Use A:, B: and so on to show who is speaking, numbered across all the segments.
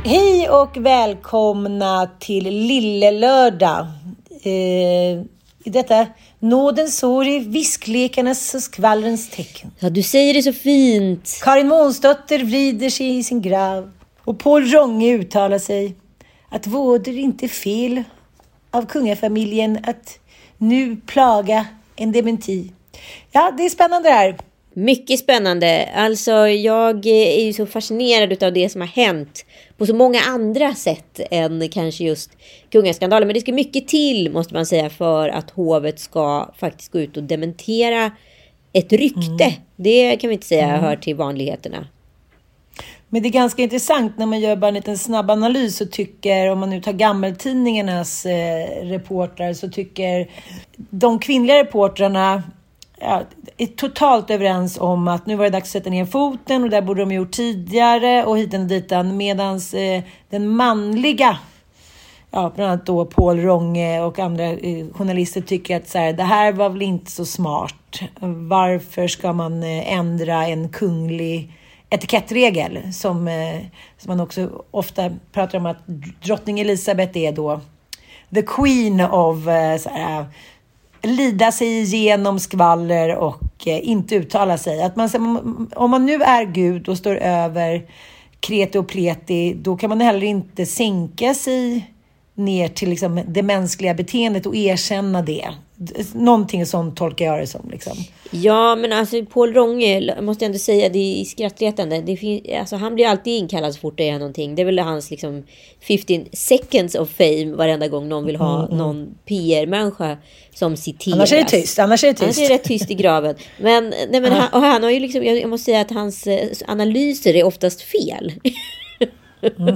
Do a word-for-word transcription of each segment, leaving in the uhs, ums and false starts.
A: Hej och välkomna till Lillelördag. Eh, I detta nådens år i visklekarnas och skvallrens tecken.
B: Ja, du säger det så fint.
A: Karin Månsdotter vrider sig i sin grav. Och Paul Ronge uttalar sig att våder inte fel av kungafamiljen att nu plaga en dementi. Ja, det är spännande det här.
B: Mycket spännande. Alltså jag är ju så fascinerad av det som har hänt på så många andra sätt än kanske just kungaskandalen. Men det ska mycket till, måste man säga, för att hovet ska faktiskt gå ut och dementera ett rykte. Mm. Det kan vi inte säga mm. hör till vanligheterna.
A: Men det är ganska intressant när man gör bara en liten snabb analys och tycker, om man nu tar gammeltidningarnas eh, reportrar, så tycker de kvinnliga reportrarna ja, är totalt överens om att nu var det dags att sätta ner foten och där borde de gjort tidigare och hiten och ditan, medans eh, den manliga, ja, bland annat då Paul Ronge och andra eh, journalister tycker att så här, det här var väl inte så smart. Varför ska man eh, ändra en kunglig etikettregel som, eh, som man också ofta pratar om att drottning Elisabeth är då the queen of eh, så här, lida sig igenom skvaller och eh, inte uttala sig. Att man, om man nu är Gud och står över kreti och pleti, då kan man heller inte sänka sig ner till liksom det mänskliga beteendet och erkänna det. Någonting sånt tolkar jag det som. Liksom.
B: Ja, men alltså Paul Ronge, måste jag ändå säga, det är skrattretande. Det fin- alltså, han blir alltid inkallad så fort det är någonting. Det är väl hans liksom femton seconds of fame varenda gång någon vill ha mm, mm. någon P R-människa som citeras.
A: Annars är det tyst. Annars är det tyst.
B: Annars är det rätt tyst i graven. Men, nej, men han, och han har ju liksom, jag måste säga att hans eh, analyser är oftast fel. Mm.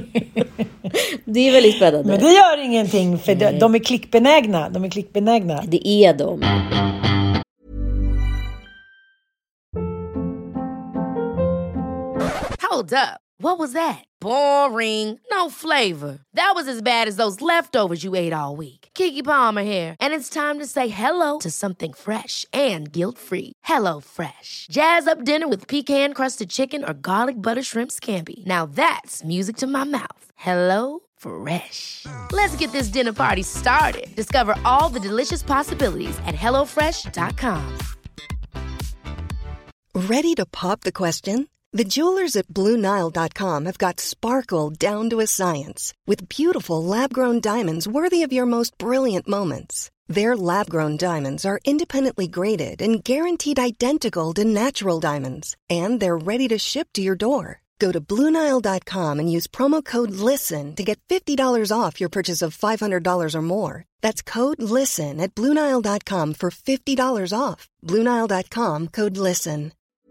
B: Det är väldigt spännande.
A: Men det gör ingenting, för de, de är klickbenägna. De är klickbenägna.
B: Det är de.
C: Hold up. What was that? Boring. No flavor. That was as bad as those leftovers you ate all week. Keke Palmer here, and it's time to say hello to something fresh and guilt-free. Hello Fresh. Jazz up dinner with pecan-crusted chicken or garlic butter shrimp scampi. Now that's music to my mouth. Hello Fresh. Let's get this dinner party started. Discover all the delicious possibilities at hello fresh dot com.
D: Ready to pop the question? The jewelers at Blue Nile dot com have got sparkle down to a science with beautiful lab-grown diamonds worthy of your most brilliant moments. Their lab-grown diamonds are independently graded and guaranteed identical to natural diamonds, and they're ready to ship to your door. Go to Blue Nile dot com and use promo code LISTEN to get fifty dollars off your purchase of five hundred dollars or more. That's code LISTEN at Blue Nile dot com for fifty dollars off. Blue Nile dot com, code LISTEN.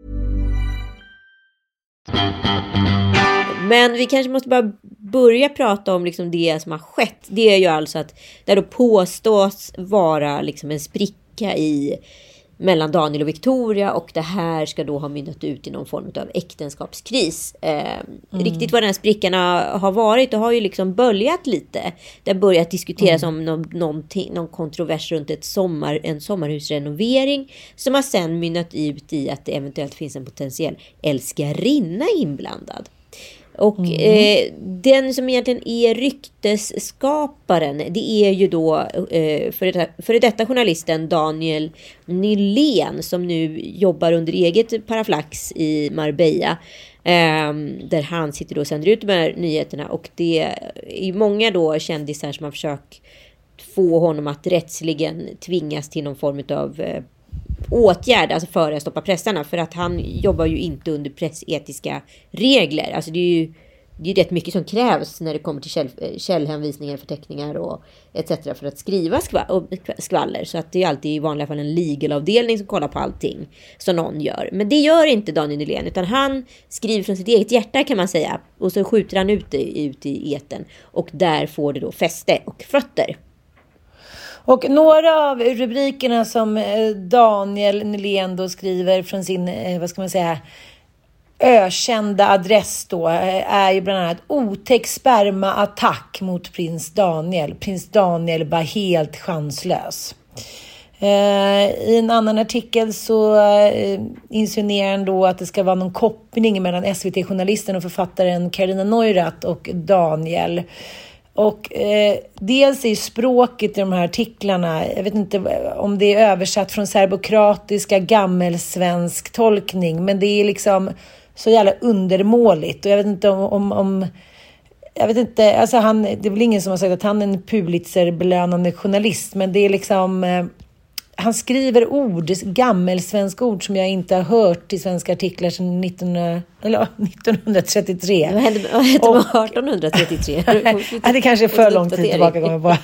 B: Men vi kanske måste bara börja prata om liksom det som har skett. Det är ju alltså att det då påstås vara liksom en spricka i mellan Daniel och Victoria, och det här ska då ha mynnat ut i någon form av äktenskapskris. Eh, mm. Riktigt vad den här sprickan har varit, det har ju liksom böljat lite. Det har börjat diskuteras mm. om någon, någon kontrovers runt ett sommar, en sommarhusrenovering som har sen mynnat ut i att det eventuellt finns en potentiell älskarinna inblandad. Och mm. eh, den som egentligen är ryktesskaparen, det är ju då eh, för, detta, för detta journalisten Daniel Nylén, som nu jobbar under eget paraflax i Marbella, eh, där han sitter då och sänder ut de här nyheterna. Och det är många då kändisar som har försökt få honom att rättsligen tvingas till någon form av eh, åtgärd, alltså för att stoppa pressarna, för att han jobbar ju inte under pressetiska regler. Alltså det är ju det är rätt mycket som krävs när det kommer till käll, källhänvisningar, förteckningar och et cetera för att skriva skvaller. Så att det är alltid i vanliga fall en legalavdelning som kollar på allting som någon gör. Men det gör inte Daniel Nylén, utan han skriver från sitt eget hjärta, kan man säga, och så skjuter han ut det ut i eten, och där får det då fäste och fötter.
A: Och några av rubrikerna som Daniel Nylén då skriver från sin, vad ska man säga, ökända adress då, är ju bland annat otäck spermaattack mot prins Daniel. Prins Daniel var helt chanslös. Eh, I en annan artikel så eh, insinuerar han då att det ska vara någon koppling mellan S V T-journalisten och författaren Carina Neurath och Daniel. Och eh, dels är språket i de här artiklarna, jag vet inte om det är översatt från serbokratiska gammelsvensk tolkning, men det är liksom så jävla undermåligt. Och jag vet inte om, om, om jag vet inte, alltså han, det är väl ingen som har sagt att han är en Pulitzer-belönande journalist, men det är liksom, eh, han skriver ord, gammelsvenska ord som jag inte har hört i svenska artiklar sedan nitton, eller, nittonhundratrettiotre.
B: Vad hände, vad hände med artonhundratrettiotre?
A: Ja, det kanske är för lång tid tillbaka kommer på.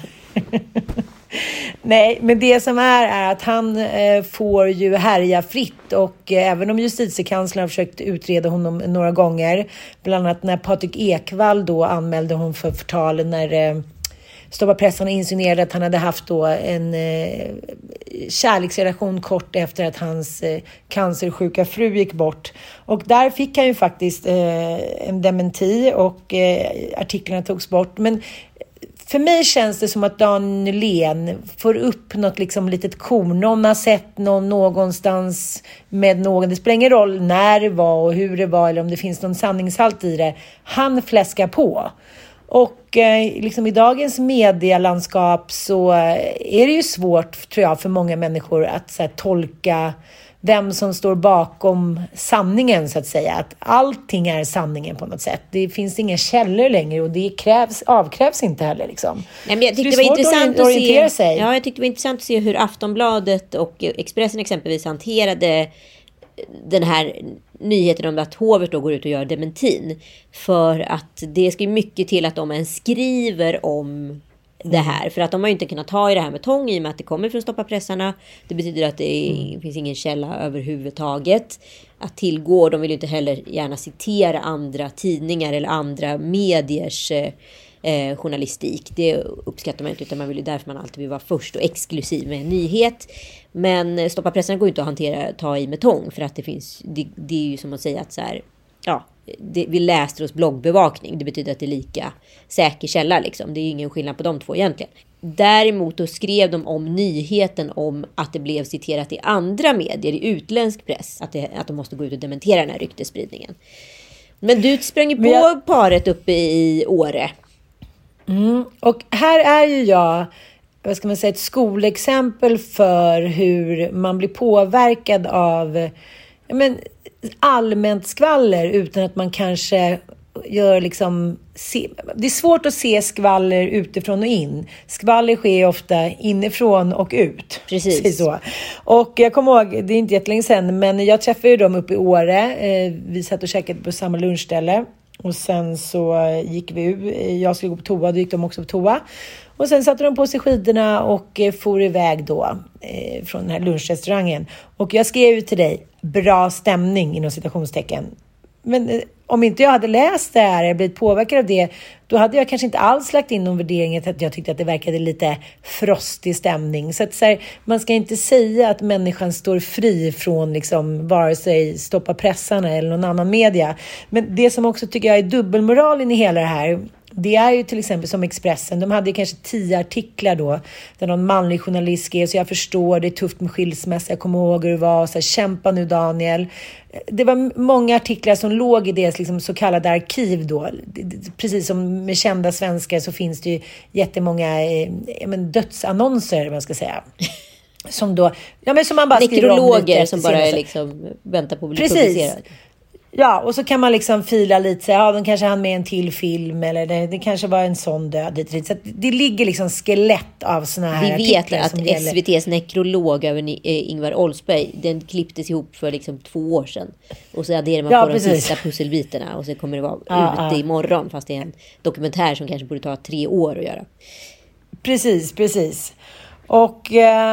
A: Nej, men det som är är att han eh, får ju härja fritt, och eh, även om justitiekanslern har försökt utreda honom några gånger, bland annat när Patrik Ekwall då anmälde honom för förtal när eh, Stoppa pressen insinuerade att han hade haft då en eh, kärleksrelation kort efter att hans eh, cancersjuka fru gick bort. Och där fick han ju faktiskt eh, en dementi, och eh, artiklarna togs bort. Men för mig känns det som att Dan Nylén får upp något liksom litet korn. Någon har sett någon någonstans med någon. Det spelar ingen roll när det var och hur det var, eller om det finns någon sanningshalt i det. Han fläskar på. Och eh, liksom i dagens medielandskap så är det ju svårt, tror jag, för många människor att så här, tolka vem som står bakom sanningen, så att säga. Att allting är sanningen på något sätt. Det finns inga källor längre, och det krävs, avkrävs inte heller. Liksom.
B: Nej, men jag tyckte det, det var intressant att se, sig. Ja, jag tyckte det var intressant att se hur Aftonbladet och Expressen exempelvis hanterade den här nyheten om att hovet då går ut och gör dementin. För att det ska ju mycket till att de ens skriver om det här. För att de har ju inte kunnat ta i det här med tång, i och med att det kommer från Stoppa pressarna. Det betyder att det är, mm. finns ingen källa överhuvudtaget att tillgå. De vill ju inte heller gärna citera andra tidningar eller andra mediers eh, journalistik. Det uppskattar man inte, utan man vill ju därför man alltid vill vara först och exklusiv med en nyhet. Men Stoppa pressarna går ju inte att hantera, ta i med tång, för att det finns, det, det är ju som att säga att så här, ja, det, vi läste oss bloggbevakning. Det betyder att det är lika säker källa liksom. Det är ju ingen skillnad på de två egentligen. Däremot då skrev de om nyheten om att det blev citerat i andra medier, i utländsk press, att, det, att de måste gå ut och dementera den här ryktespridningen. Men du sprang ju på jag... paret uppe i Åre.
A: Mm. Och här är ju jag, vad ska man säga, ett skolexempel för hur man blir påverkad av, ja, men, allmänt skvaller utan att man kanske gör liksom, se, det är svårt att se skvaller utifrån och in. Skvaller sker ofta inifrån och ut.
B: Precis.
A: Så. Och jag kommer ihåg, det är inte jättelänge sedan, men jag träffade ju dem uppe i Åre. Vi satt och käkade på samma lunchställe. Och sen så gick vi ut. Jag skulle gå på toa, då gick de också på toa. Och sen satte de på sig skidorna och for iväg då eh, från den här lunchrestaurangen. Och jag skrev ju till dig, bra stämning inom citationstecken. Men eh, om inte jag hade läst det här eller blivit påverkad av det, då hade jag kanske inte alls lagt in någon värdering att jag tyckte att det verkade lite frostig stämning. Så att så här, man ska inte säga att människan står fri från liksom, vare sig Stoppa pressarna eller någon annan media. Men det som också tycker jag är dubbelmoralen i hela det här, det är ju till exempel som Expressen. De hade kanske tio artiklar då, där någon manlig journalist skrev, så jag förstår, det är tufft med skilsmässa, jag kommer ihåg hur det var, så här, kämpa nu Daniel. Det var många artiklar som låg i deras liksom, så kallade arkiv då. Precis som med kända svenskar så finns det ju jättemånga eh, men, dödsannonser, man ska säga. Som då, ja, men som man bara skriver om lite.
B: Nekrologer som bara är liksom, väntar på att bli publicerade.
A: Ja, och så kan man liksom fila lite, så ja, de kanske hann med en till film, eller det, det kanske var en sån död. Så det ligger liksom skelett av såna här
B: artiklar. Vi vet att
A: S
B: V T:s nekrolog över Ingvar Oldsberg, den klipptes ihop för liksom två år sedan. Och så adderar man ja, på precis. de sista pusselbitarna, och så kommer det vara ja, ute ja. imorgon, fast det är en dokumentär som kanske borde ta tre år att göra.
A: Precis, precis. Och,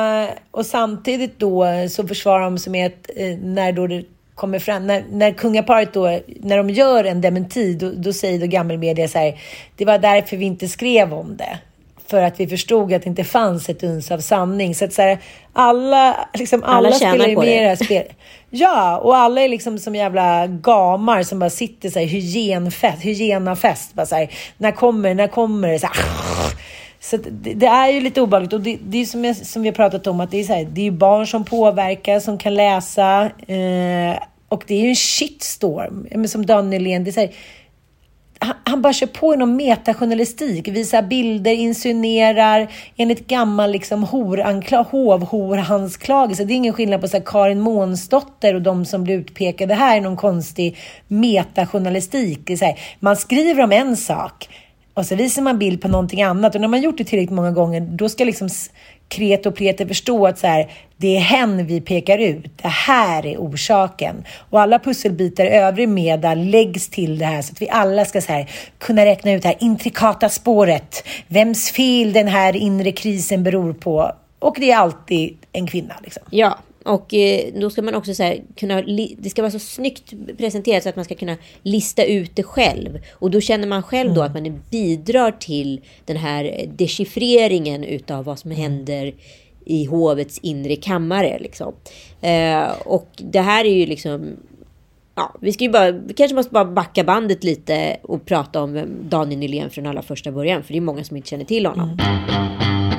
A: och samtidigt då så försvarar de sig med att när då det kommer fram, när, när kungaparet då, när de gör en dementi, då, då säger då gammelmedia så här, det var därför vi inte skrev om det, för att vi förstod att det inte fanns ett uns av sanning. Så att så här, alla liksom alla, alla spelar ju med det spel. Ja, och alla är liksom som jävla gamar som bara sitter så här, hygienfest, hygienafest bara så här, när kommer när kommer det så här, Så det, det är ju lite obehagligt. Och det, det är som, jag, som vi har pratat om, att det är, så här, det är ju barn som påverkar, som kan läsa. Eh, och det är ju en shitstorm. Men som Dan Nylén, det är så här, han, han bara kör på i någon metajournalistik, visar bilder, insinuerar enligt gammal liksom horankla, hovhorhansklagelse. Det är ingen skillnad på så här, Karin Månsdotter och de som blir utpekade. Här är någon konstig metajournalistik. Det är så här, man skriver om en sak och så visar man bild på någonting annat. Och när man gjort det tillräckligt många gånger, då ska liksom Kret och Preter förstå att så här, det är hen vi pekar ut. Det här är orsaken. Och alla pusselbitar i övrig media läggs till det här. Så att vi alla ska så här, kunna räkna ut det här intrikata spåret. Vems fel den här inre krisen beror på. Och det är alltid en kvinna. Liksom.
B: Ja. Och eh, då ska man också så här, kunna, det ska vara så snyggt presenterat så att man ska kunna lista ut det själv. Och då känner man själv då mm. att man bidrar till den här dechiffreringen utav vad som händer i hovets inre kammare. Liksom. Eh, och det här är ju liksom... Ja, vi ska ju bara, vi kanske måste bara backa bandet lite och prata om Daniel Nylén från allra första början. För det är många som inte känner till honom. Mm.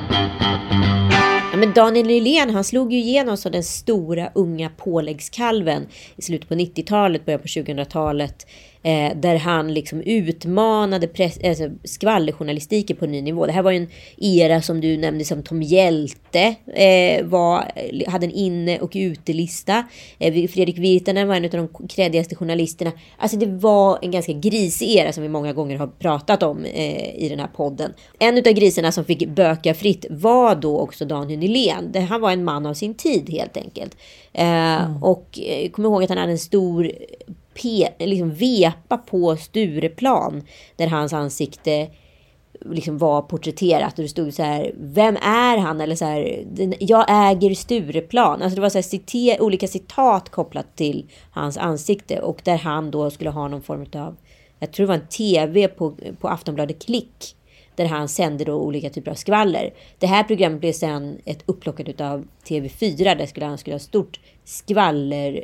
B: Ja, men Daniel Nylén, han slog ju igenom som den stora unga påläggskalven i slutet på nittiotalet, början på tjugohundratalet. Eh, där han liksom utmanade press, alltså skvallerjournalistiken på en ny nivå. Det här var ju en era som du nämnde som Tom Hjälte eh, var, hade en inne- och utelista. Eh, Fredrik Virtanen var en av de kreddigaste journalisterna. Alltså det var en ganska grisig era som vi många gånger har pratat om eh, i den här podden. En av griserna som fick böka fritt var då också Daniel Nylén. Det, han var en man av sin tid helt enkelt. Eh, mm. Och eh, kom ihåg att han hade en stor... P, liksom vepa på Stureplan där hans ansikte liksom var porträtterat och det stod så här: vem är han? Eller så här, jag äger Stureplan. Alltså det var så här cite, olika citat kopplat till hans ansikte och där han då skulle ha någon form av, jag tror det var en tv på, på Aftonbladet Klick där han sände då olika typer av skvaller. Det här programmet blev sen ett upplockat av T V fyra där skulle han skulle ha stort skvaller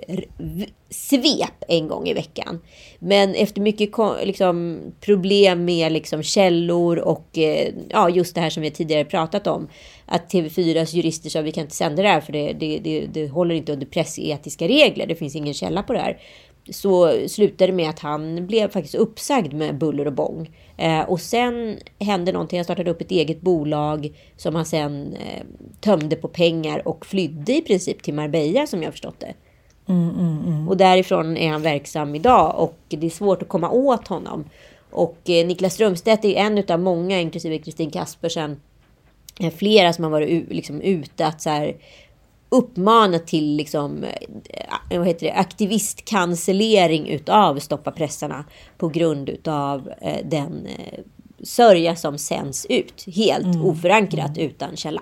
B: svep en gång i veckan. Men efter mycket liksom, problem med liksom, källor och eh, ja, just det här som vi tidigare pratat om, att T V fyras jurister sa vi kan inte sända det här för det, det, det, det håller inte under pressetiska regler. Det finns ingen källa på det här. Så slutade det med att han blev faktiskt uppsagd med buller och bång. Eh, och sen hände någonting. Han startade upp ett eget bolag som han sen eh, tömde på pengar och flydde i princip till Marbella som jag förstått det. Mm, mm, mm. Och därifrån är han verksam idag och det är svårt att komma åt honom. Och eh, Niklas Strömstedt är en av många, inklusive Kristin Kaspersen, eh, flera som har varit u- liksom ute att så här uppmana till liksom, vad heter det, aktivistcancellering utav Stoppa pressarna på grund utav eh, den eh, sörja som sänds ut helt mm. oförankrat mm. utan källa.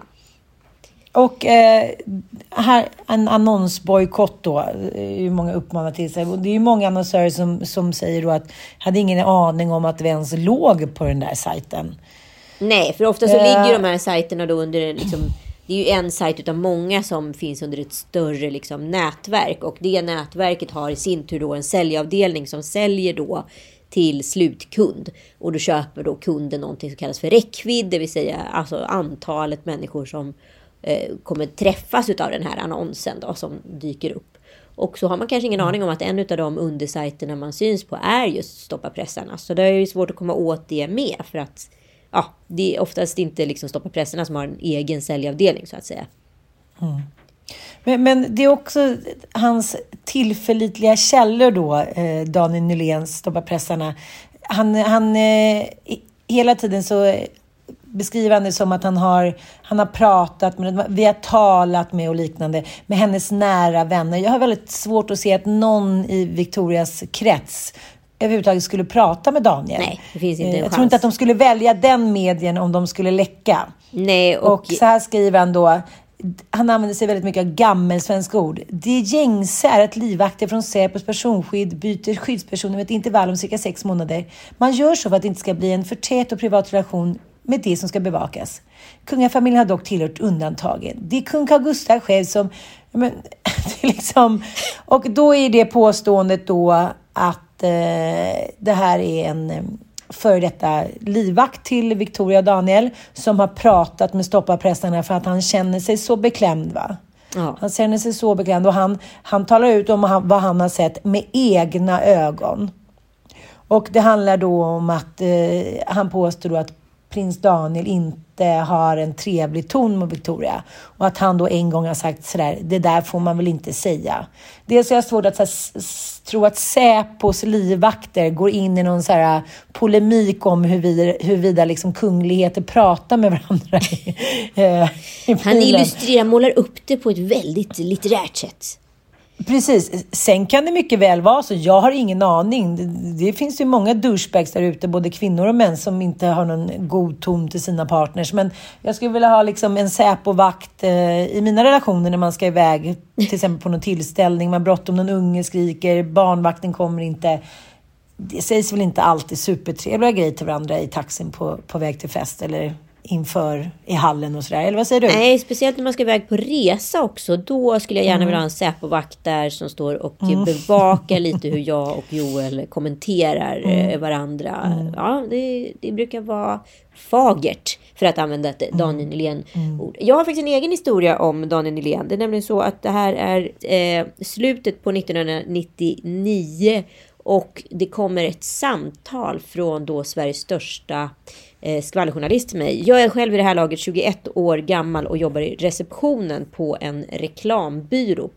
A: Och eh, här en annonsbojkott då, är många uppmanar till sig. Det är ju många annonsörer som, som säger då att hade ingen aning om att vi ens låg på den där sajten.
B: Nej, för ofta så uh, ligger de här sajterna då under liksom, det är ju en sajt utav många som finns under ett större liksom, nätverk. Och det nätverket har i sin tur då en säljavdelning som säljer då till slutkund. Och då köper då kunden någonting som kallas för räckvidd. Det vill säga alltså antalet människor som eh, kommer träffas utav den här annonsen då, som dyker upp. Och så har man kanske ingen aning om att en av de undersajterna man syns på är just Stoppa pressarna. Så det är ju svårt att komma åt det med för att ja, det är oftast inte liksom Stoppa pressarna som har en egen säljavdelning så att säga. Mm.
A: Men, men det är också hans tillförlitliga källor då, eh, Daniel Nyléns Stoppa pressarna. Han, han eh, hela tiden så beskriver han det som att han har, han har pratat med, vi har talat med och liknande, med hennes nära vänner. Jag har väldigt svårt att se att någon i Victorias krets överhuvudtaget skulle prata med Daniel.
B: Nej, det finns inte en
A: Jag
B: chans.
A: tror inte att de skulle välja den medien om de skulle läcka.
B: Nej, och...
A: och så här skriver han då, han använder sig väldigt mycket av gammelsvenska ord. Det gängse är att livvakter från Säpos personskydd byter skyddspersoner med ett intervall om cirka sex månader. Man gör så för att det inte ska bli en för tät och privat relation med det som ska bevakas. Kungafamiljen har dock tillhört undantagen. Det är kung Carl Gustaf själv som... Men, det är liksom, och då är det påståendet då att eh, det här är en, för detta livvakt till Victoria och Daniel som har pratat med stoppapressarna för att han känner sig så beklämd, va? Ja. Han känner sig så beklämd och han, han talar ut om han, vad han har sett med egna ögon. Och det handlar då om att eh, han påstår då att prins Daniel inte har en trevlig ton mot Victoria. Och att han då en gång har sagt sådär, det där får man väl inte säga. Dels är jag svårt att så här, s- tro att Säpos livvakter går in i någon så här polemik om huruvida, huruvida liksom kungligheter pratar med varandra. i, eh, i
B: Han illustrerar, målar upp det på ett väldigt litterärt sätt.
A: Precis, sen kan det mycket väl vara så. Jag har ingen aning. Det, det finns ju många douchebags där ute, både kvinnor och män, som inte har någon god ton till sina partners. Men jag skulle vilja ha liksom en säpovakt eh, i mina relationer när man ska iväg, till exempel på någon tillställning. Man bråttom, någon unge skriker, barnvakten kommer inte. Det sägs väl inte alltid supertrevliga grejer till varandra i taxin på, på väg till fest eller inför i hallen och sådär. Eller vad säger du?
B: Nej, speciellt när man ska iväg på resa också. Då skulle jag gärna mm. vilja ha en säpovakt där som står och mm. bevakar lite hur jag och Joel kommenterar mm. varandra. Mm. Ja, det, det brukar vara fagert, för att använda ett Daniel Nylén-ord. Jag har faktiskt en egen historia om Daniel Nylén. Det är nämligen så att det här är eh, slutet på nittonhundranittionio och det kommer ett samtal från då Sveriges största eh, skvallerjournalist till mig. Jag är själv i det här laget tjugoett år gammal och jobbar i receptionen på en reklambyrå.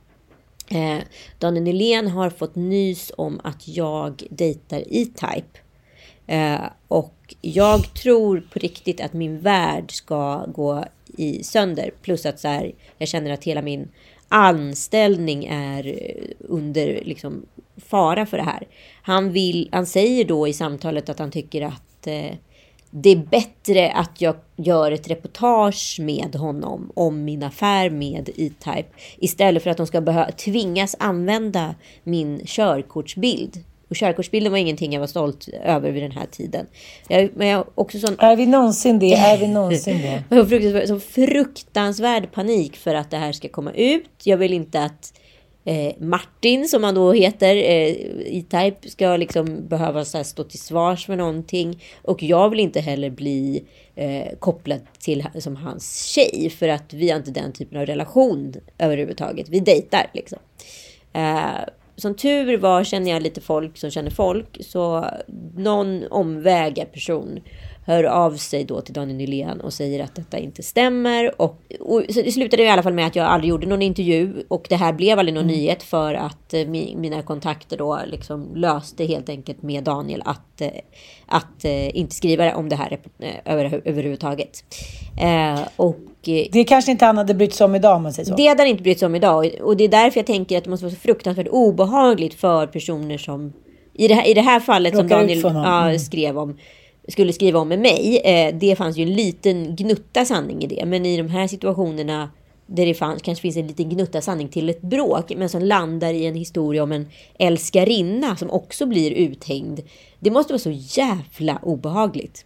B: Eh, Daniel Nylén har fått nys om att jag dejtar E-Type. Eh, och jag tror på riktigt att min värld ska gå i sönder. Plus att så här, jag känner att hela min anställning är under liksom fara för det här. Han, vill, han säger då i samtalet att han tycker att eh, det är bättre att jag gör ett reportage med honom om min affär med E-Type istället för att de ska behöva tvingas använda min körkortsbild. Och körkortsbilden var ingenting jag var stolt över vid den här tiden. Jag, men jag också sån...
A: Är vi någonsin det? Är vi någonsin det?
B: Jag har fruktansvärd, så fruktansvärd panik för att det här ska komma ut. Jag vill inte att eh, Martin, som han då heter, eh, E-Type, ska liksom behöva så här, stå till svars för någonting. Och jag vill inte heller bli eh, kopplad till som hans tjej. För att vi har inte den typen av relation överhuvudtaget. Vi dejtar liksom. Eh, Som tur var känner jag lite folk som känner folk. Så någon omväga person hör av sig då till Daniel Nylén och säger att detta inte stämmer. Och, och så det slutade i alla fall med att jag aldrig gjorde någon intervju. Och det här blev aldrig någon mm. nyhet för att eh, mina kontakter då liksom löste helt enkelt med Daniel att, eh, att eh, inte skriva om det här eh, över, överhuvudtaget. Eh, och
A: det kanske inte han hade brytt sig om idag, om man säger så.
B: Det hade han inte brytt sig om idag. Och det är därför jag tänker att det måste vara så fruktansvärt obehagligt för personer som i det här, i det här fallet som Daniel ja, skrev om, skulle skriva om med mig. Eh, det fanns ju en liten gnutta sanning i det. Men i de här situationerna där det fanns, kanske finns en liten gnutta sanning till ett bråk, men som landar i en historia om en älskarinna som också blir uthängd. Det måste vara så jävla obehagligt.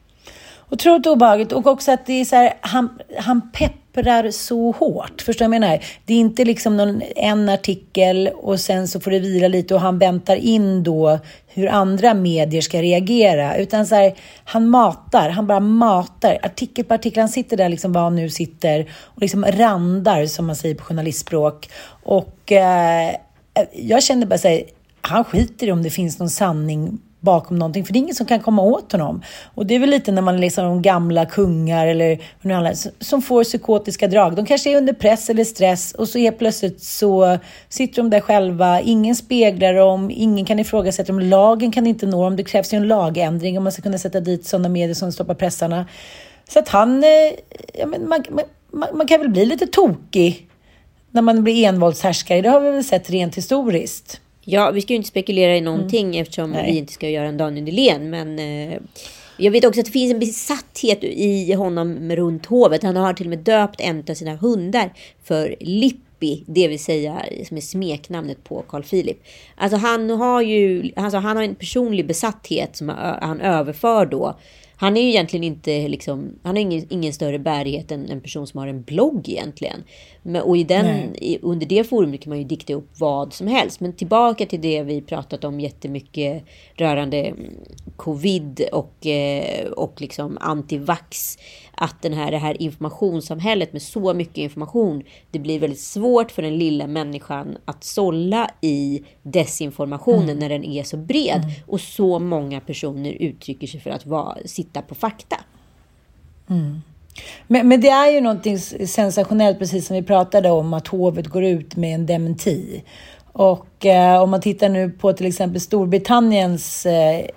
A: Otroligt obehagligt. Och också att det är så här, han, han pepprar så hårt. Förstår jag menar? Det är inte liksom någon, en artikel och sen så får det vila lite och han väntar in då hur andra medier ska reagera. Utan så här, han matar, han bara matar. Artikel på artikel, han sitter där liksom var han nu sitter och liksom randar, som man säger på journalistspråk. Och eh, jag kände bara så här, han skiter i om det finns någon sanning bakom någonting, för det är ingen som kan komma åt honom. Och det är väl lite när man liksom de gamla kungar eller som får psykotiska drag. De kanske är under press eller stress och så är plötsligt så sitter de där själva. Ingen speglar dem, ingen kan ifrågasätta dem. Lagen kan inte nå dem. Det krävs ju en lagändring om man ska kunna sätta dit sådana medier som stoppar pressarna. Så att han, ja, men man, man, man kan väl bli lite tokig när man blir envåldshärskare. Det har vi väl sett rent historiskt.
B: Ja, vi ska ju inte spekulera i någonting mm. eftersom Nej. vi inte ska göra en Daniel Nylén. Men eh, jag vet också att det finns en besatthet i honom runt hovet. Han har till och med döpt en av sina hundar för Lippi. Det vill säga som är smeknamnet på Carl Philip. Alltså han har ju alltså han har en personlig besatthet som han överför då. Han är ju egentligen inte liksom, han har ingen, ingen större bärighet än en person som har en blogg egentligen. Men, och i den, i, under det forumet kan man ju dikta upp vad som helst. Men tillbaka till det vi pratat om jättemycket rörande covid och, eh, och liksom antivax. Att den här, det här informationssamhället med så mycket information, det blir väldigt svårt för den lilla människan att sålla i desinformationen mm. när den är så bred. Mm. Och så många personer uttrycker sig för att vara, sitta på fakta.
A: Mm. Men, men det är ju någonting sensationellt, precis som vi pratade om, att hovet går ut med en dementi. Och eh, om man tittar nu på till exempel Storbritanniens eh,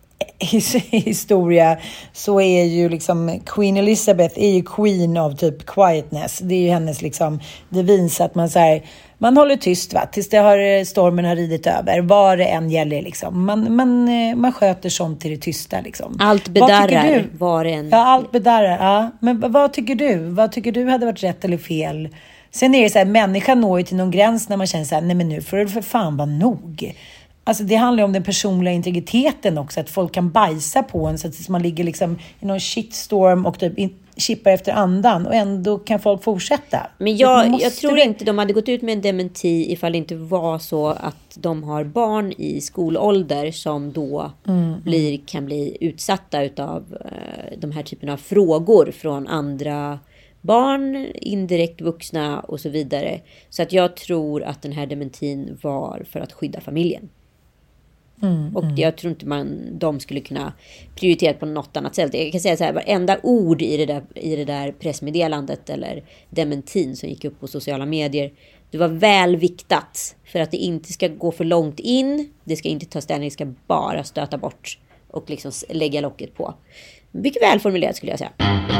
A: historia, så är ju liksom Queen Elizabeth är ju queen av typ quietness. Det är ju hennes liksom devins, att man så här, man håller tyst, va, tills det har, stormen har ridit över, vad det än gäller liksom. Man, man, man sköter sånt till det tysta liksom.
B: Allt bedarrar var en...
A: Ja, allt bedarrar, ja. Men vad tycker du? Vad tycker du hade varit rätt eller fel? Sen är det så här, människan når ju till någon gräns när man känner så här, nej men nu får det för fan vara nog. Alltså det handlar ju om den personliga integriteten också. Att folk kan bajsa på en så att man ligger liksom i någon shitstorm och typ in, chippar efter andan. Och ändå kan folk fortsätta.
B: Men jag, jag tror inte de hade gått ut med en dementi ifall det inte var så att de har barn i skolålder som då mm. blir, kan bli utsatta utav eh, de här typen av frågor från andra barn, indirekt vuxna och så vidare. Så att jag tror att den här dementin var för att skydda familjen. Mm, och mm. jag tror inte man, de skulle kunna prioritera på något annat sätt. Jag kan säga så här, varenda ord i det där, i det där pressmeddelandet eller dementin som gick upp på sociala medier, det var väl viktat för att det inte ska gå för långt in. Det ska inte ta ställning, det ska bara stöta bort och liksom lägga locket på. Mycket väl formulerat skulle jag säga.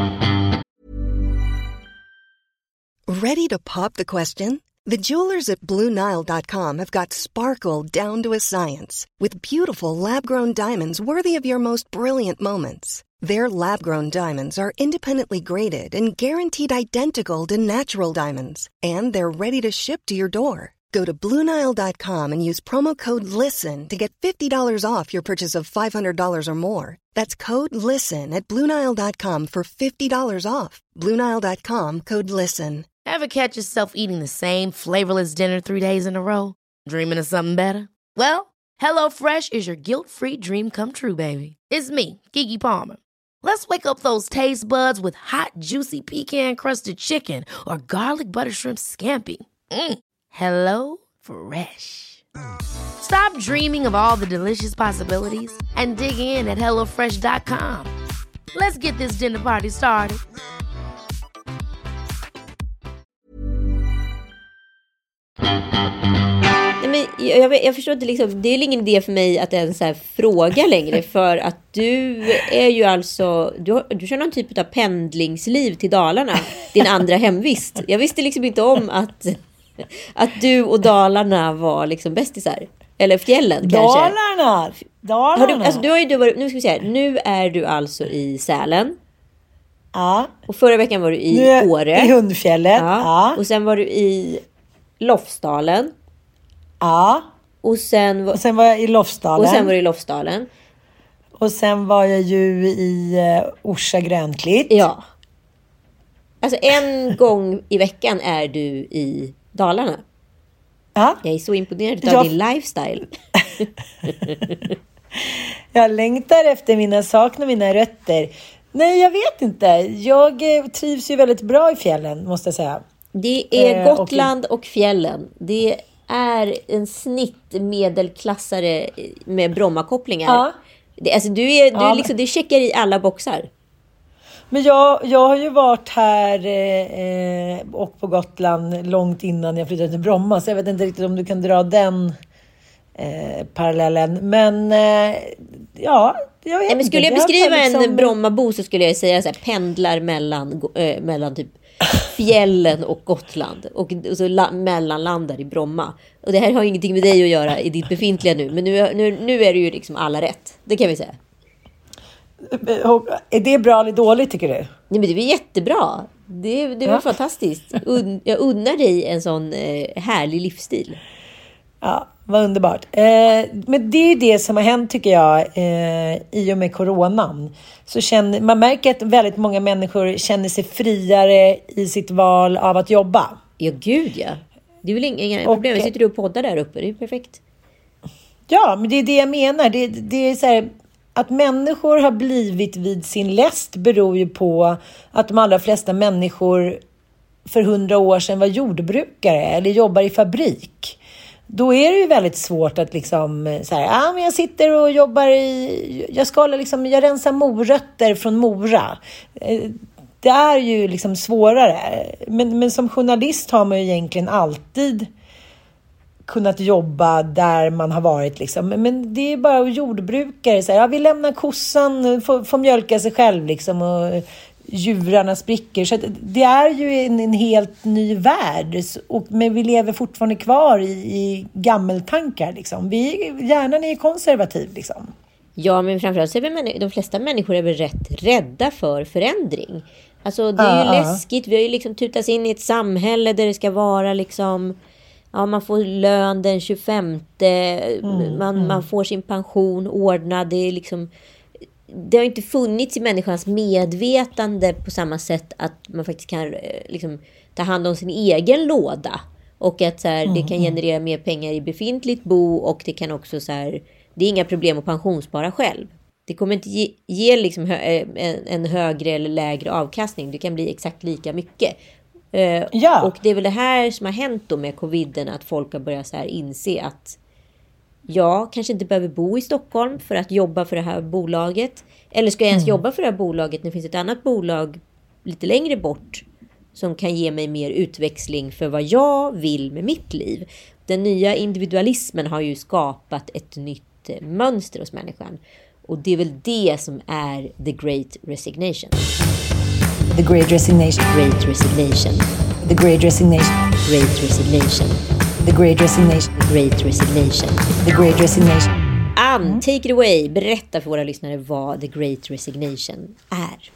D: Ready to pop the question? The jewelers at Blue Nile dot com have got sparkle down to a science with beautiful lab-grown diamonds worthy of your most brilliant moments. Their lab-grown diamonds are independently graded and guaranteed identical to natural diamonds, and they're ready to ship to your door. Go to Blue Nile dot com and use promo code LISTEN to get fifty dollars off your purchase of five hundred dollars or more. That's code LISTEN at Blue Nile dot com for fifty dollars off. Blue Nile dot com, code LISTEN.
C: Ever catch yourself eating the same flavorless dinner three days in a row? Dreaming of something better? Well, HelloFresh is your guilt-free dream come true, baby. It's me, Keke Palmer. Let's wake up those taste buds with hot, juicy pecan-crusted chicken or garlic butter shrimp scampi. Mm. Hello Fresh. Stop dreaming of all the delicious possibilities and dig in at hello fresh dot com. Let's get this dinner party started.
B: Nej, men jag, jag förstår inte liksom, det är ingen idé för mig att ens så här fråga längre, för att du är ju alltså du, du kör någon typ av pendlingsliv till Dalarna, din andra hemvist. Jag visste liksom inte om att att du och Dalarna var liksom bästisar, eller fjällen kanske.
A: Dalarna. Dalarna.
B: Har du, alltså du har ju du var, nu ska vi säga, nu är du alltså i Sälen.
A: Ja.
B: Och förra veckan var du i
A: nu,
B: Åre.
A: I Hundfjället. Ja.
B: Ja. Och sen var du i Lofsdalen.
A: Ja.
B: Och sen, var,
A: och sen var jag i Lofsdalen.
B: Och sen var du i Lofsdalen.
A: Och sen var jag ju i uh, Orsa Grönklitt.
B: Ja. Alltså en gång i veckan är du i Dalarna.
A: Ja.
B: Jag är så imponerad av
A: jag...
B: din lifestyle.
A: Jag längtar efter mina saknar, mina rötter. Nej, jag vet inte. Jag trivs ju väldigt bra i fjällen, måste jag säga.
B: Det är Gotland och fjällen. Det är en snittmedelklassare med Bromma-kopplingar.
A: Ja.
B: Det, alltså du är, du
A: ja,
B: är liksom, det checkar i alla boxar.
A: Men jag, jag har ju varit här eh, och på Gotland långt innan jag flyttade till Bromma. Så jag vet inte riktigt om du kan dra den eh, parallellen. Men eh, ja, jag vet
B: Nej, men skulle
A: inte.
B: jag beskriva
A: jag liksom...
B: en Brommabo så skulle jag säga så här, pendlar mellan, äh, mellan typ fjällen och Gotland. Och, och så la, mellanlandar i Bromma. Och det här har ingenting med dig att göra i ditt befintliga nu. Men nu, nu, nu är det ju liksom alla rätt. Det kan vi säga.
A: Är det bra eller dåligt, tycker du?
B: Nej, men det är jättebra. Det, det var ja. fantastiskt. Un, jag unnar dig en sån eh, härlig livsstil.
A: Ja, Vad underbart. Eh, men det är ju det som har hänt tycker jag eh, i och med coronan. Så känner, man märker att väldigt många människor känner sig friare i sitt val av att jobba.
B: Ja, gud ja. Det är väl inga problem. Vi sitter du och poddar där uppe. Det är perfekt.
A: Ja, men det är det jag menar. Det, det är så här, att människor har blivit vid sin läst beror ju på att de allra flesta människor för hundra år sedan var jordbrukare eller jobbar i fabrik. Då är det ju väldigt svårt att liksom så här, ah, men jag sitter och jobbar i, jag ska liksom, jag rensar morötter från Mora. Det är ju liksom svårare. Men, men som journalist har man ju egentligen alltid kunnat jobba där man har varit liksom. Men det är bara jordbrukare så här, ja, vi lämnar kossan, får, får mjölka sig själv liksom och djurarna spricker. Så det är ju en, en helt ny värld. Och, men vi lever fortfarande kvar i, i gammeltankar. Liksom. Vi, hjärnan är konservativ. Liksom.
B: Ja, men framförallt så är vi, de flesta människor är väl rätt rädda för förändring. Alltså det är ju uh, läskigt. Vi har ju liksom tutats in i ett samhälle där det ska vara liksom... Ja, man får lön den tjugofemte. Mm, man, mm. man får sin pension ordnad. Det är liksom... Det har inte funnits i människans medvetande på samma sätt att man faktiskt kan liksom, ta hand om sin egen låda. Och att så här, mm, det kan generera mer pengar i befintligt bo och det kan också så här, det är inga problem att pensionsspara själv. Det kommer inte ge, ge liksom hö, en, en högre eller lägre avkastning. Det kan bli exakt lika mycket. Uh, ja. Och det är väl det här som har hänt då med coviden, att folk har börjat så här inse att jag kanske inte behöver bo i Stockholm för att jobba för det här bolaget. Eller ska jag ens mm. jobba för det här bolaget när det finns ett annat bolag lite längre bort som kan ge mig mer utväxling för vad jag vill med mitt liv. Den nya individualismen har ju skapat ett nytt mönster hos människan. Och det är väl det som är the great resignation.
A: The great resignation.
B: Great resignation.
A: The great resignation.
B: Great resignation.
A: The great resignation.
B: Great resignation.
A: The great resignation.
B: Ann, mm. take it away. Berätta för våra lyssnare vad the great resignation är.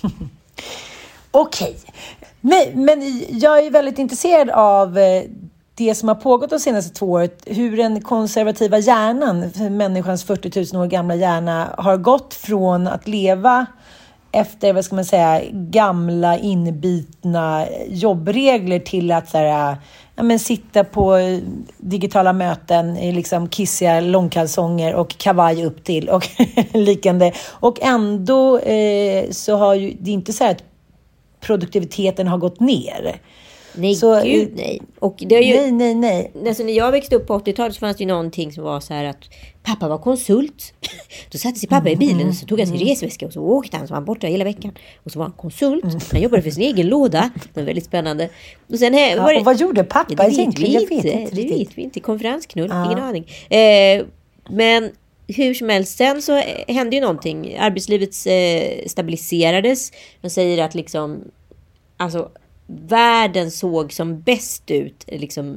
A: Okej. Okay. Men, men jag är väldigt intresserad av det som har pågått de senaste två åren. Hur den konservativa hjärnan, människans fyrtio tusen år gamla hjärna, har gått från att leva efter, vad ska man säga, gamla inbitna jobbregler till att så här, ja, men sitta på digitala möten i liksom kissiga långkalsonger och kavaj upp till och liknande. Och ändå eh, så har ju det inte så här att produktiviteten har gått ner.
B: Nej, så, gud nej. Och det är ju,
A: nej, nej, nej.
B: Alltså, när jag växte upp på åttiotalet så fanns det ju någonting som var så här att pappa var konsult. Då satte sig pappa i bilen och så tog han sin resväska och så åkte han, så var han borta hela veckan. Och så var han konsult. Han jobbade för sin egen låda. Det var väldigt spännande. Och, sen, här,
A: ja,
B: var det,
A: och vad gjorde pappa
B: ja,
A: egentligen?
B: Jag vet inte. Det vet vi inte. Konferensknull, ja. Ingen aning. Eh, men hur som helst, sen så hände ju någonting. Arbetslivet eh, stabiliserades. Man säger att liksom, alltså världen såg som bäst ut liksom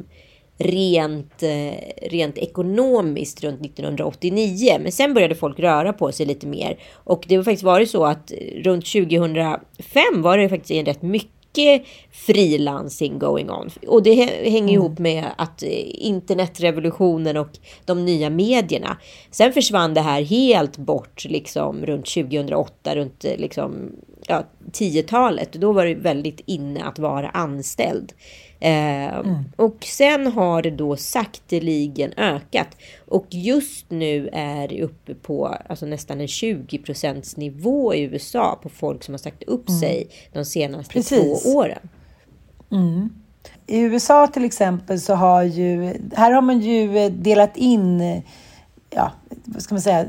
B: rent, rent ekonomiskt runt nittonhundraåttionio. Men sen började folk röra på sig lite mer. Och det var faktiskt varit så att runt tjugohundrafem var det faktiskt en rätt mycket frilansing going on. Och det hänger mm. ihop med att internetrevolutionen och de nya medierna. Sen försvann det här helt bort liksom runt tjugohundraåtta, runt liksom ja, tiotalet. Då var det väldigt inne att vara anställd. Eh, mm. Och sen har det då sakteligen ökat. Och just nu är det uppe på alltså nästan en tjugo procents nivå i U S A på folk som har sagt upp mm. sig de senaste Precis. två åren.
A: Mm. I U S A till exempel så har ju, här har man ju delat in, ja, vad ska man säga,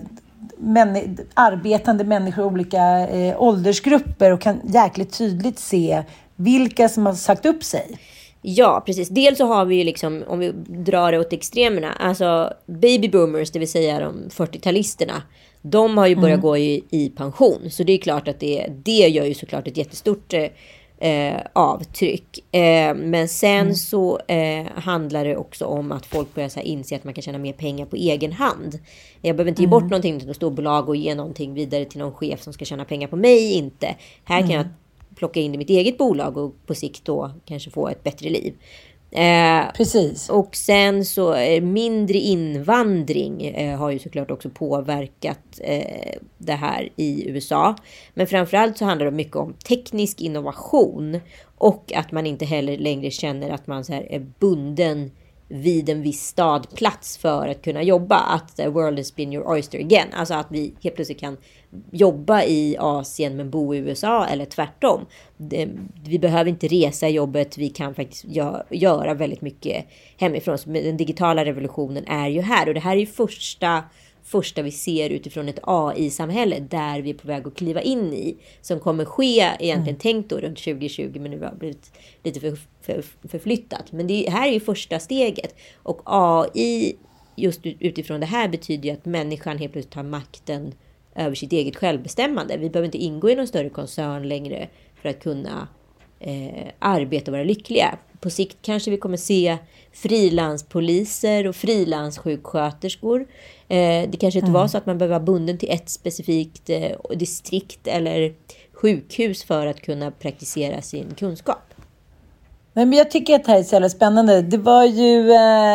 A: män, arbetande människor i olika eh, åldersgrupper och kan jäkligt tydligt se vilka som har sagt upp sig.
B: Ja, precis. Dels så har vi ju liksom, om vi drar det åt extremerna, alltså baby boomers, det vill säga de fyrtiotalisterna, de har ju börjat mm. gå i, i pension. Så det är klart att det, det gör ju såklart ett jättestort eh, avtryck. Eh, men sen mm. så eh, handlar det också om att folk börjar så här inse att man kan tjäna mer pengar på egen hand. Jag behöver inte ge bort mm. någonting till något storbolag och ge någonting vidare till någon chef som ska tjäna pengar på mig, inte. Här kan mm. jag plocka in i mitt eget bolag och på sikt då kanske få ett bättre liv. Eh,
A: Precis.
B: Och sen så eh, mindre invandring eh, har ju såklart också påverkat eh, det här i U S A. Men framförallt så handlar det mycket om teknisk innovation. Och att man inte heller längre känner att man så här är bunden vid en viss stadplats för att kunna jobba. Att the world has been your oyster again. Alltså att vi helt plötsligt kan jobba i Asien men bo i U S A eller tvärtom. Det, vi behöver inte resa i jobbet. Vi kan faktiskt gö- göra väldigt mycket hemifrån. Så den digitala revolutionen är ju här. Och det här är ju första... första vi ser utifrån ett A I-samhälle där vi är på väg att kliva in i, som kommer ske egentligen mm. tänkt då runt tjugo tjugo, men nu har blivit lite för, för, förflyttat. Men det här är ju första steget, och A I just utifrån det här betyder ju att människan helt plötsligt tar makten över sitt eget självbestämmande. Vi behöver inte ingå i någon större koncern längre för att kunna eh, arbeta och vara lyckliga. På sikt kanske vi kommer se frilanspoliser och frilanssjuksköterskor. Eh, det kanske inte mm. var så att man behöver vara bunden till ett specifikt eh, distrikt eller sjukhus för att kunna praktisera sin kunskap.
A: Men jag tycker att det här är så jävla spännande. Det var ju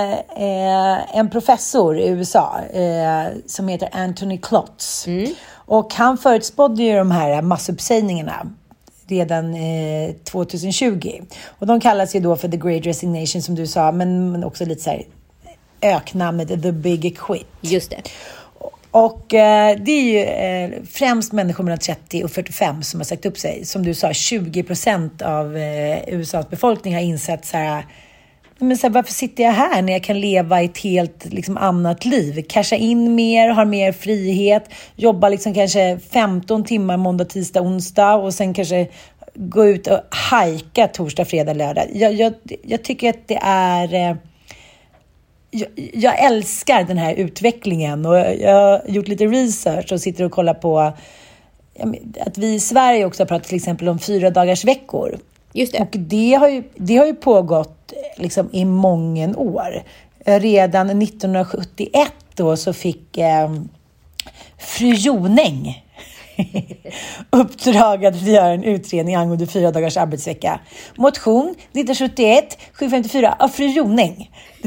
A: eh, en professor i U S A eh, som heter Anthony Klotz. Mm. Och han förutspådde ju de här massuppsägningarna redan eh, tjugo. Och de kallas ju då för The Great Resignation som du sa, men, men också lite så här öknamnet The Big Quit.
B: Just det.
A: Och eh, det är ju eh, främst människor mellan trettio och fyrtiofem som har sagt upp sig. Som du sa, tjugo procent av eh, U S A:s befolkning har insett så här, men så här, varför sitter jag här när jag kan leva ett helt liksom, annat liv? Casha in mer, har mer frihet, jobba liksom kanske femton timmar måndag, tisdag, onsdag och sen kanske gå ut och hajka torsdag, fredag, lördag. Jag, jag, jag tycker att det är... Eh, jag, jag älskar den här utvecklingen, och jag har gjort lite research och sitter och kollar på att vi i Sverige också har pratat till exempel om fyra dagars veckor.
B: Just det.
A: Och det har ju, det har ju pågått liksom i många år. Redan nittonhundrasjuttioett då så fick eh, fru Jonäng uppdrag att göra en utredning angående fyra dagars arbetsvecka. Motion nittonhundrasjuttioett sjuhundrafemtiofyra av fru Jonäng.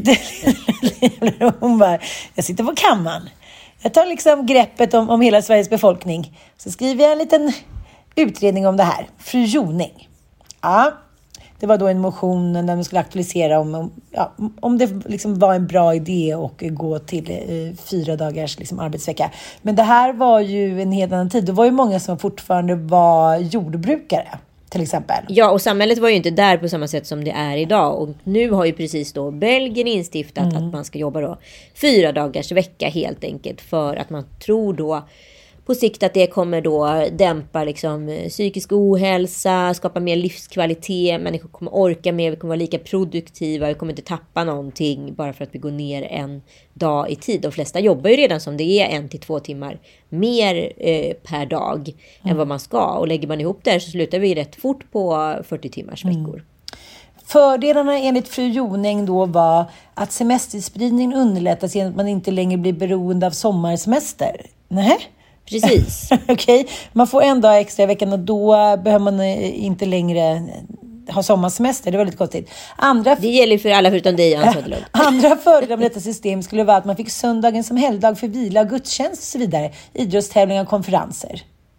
A: Hon bara, jag sitter på kammaren. Jag tar liksom greppet om, om hela Sveriges befolkning. Så skriver jag en liten utredning om det här. Fru Jonäng. Ja, det var då en motion där man skulle aktualisera om, ja, om det liksom var en bra idé att gå till eh, fyra dagars liksom, arbetsvecka. Men det här var ju en helt annan tid. Det var ju många som fortfarande var jordbrukare, till exempel.
B: Ja, och samhället var ju inte där på samma sätt som det är idag. Och nu har ju precis då Belgien instiftat mm. att man ska jobba då fyra dagars vecka helt enkelt. För att man tror då på sikt att det kommer då dämpa liksom psykisk ohälsa, skapa mer livskvalitet, människor kommer orka mer, vi kommer vara lika produktiva, vi kommer inte tappa någonting bara för att vi går ner en dag i tid. De flesta jobbar ju redan som det är en till två timmar mer eh, per dag mm. än vad man ska. Och lägger man ihop det här så slutar vi rätt fort på fyrtio timmars veckor. Mm.
A: Fördelarna enligt fru Jonäng då var att semesterspridningen underlättas genom att man inte längre blir beroende av sommarsemester. Nej.
B: Precis.
A: Okej, okay. Man får en dag extra i veckan och då behöver man inte längre ha sommarsemester. Det var lite konstigt. Andra
B: det gäller för alla förutom dig, Ann Söderlund.
A: Andra fördelar med detta system skulle vara att man fick söndagen som helgdag för vila och gudstjänst och så vidare. Idrottstävlingar och konferenser.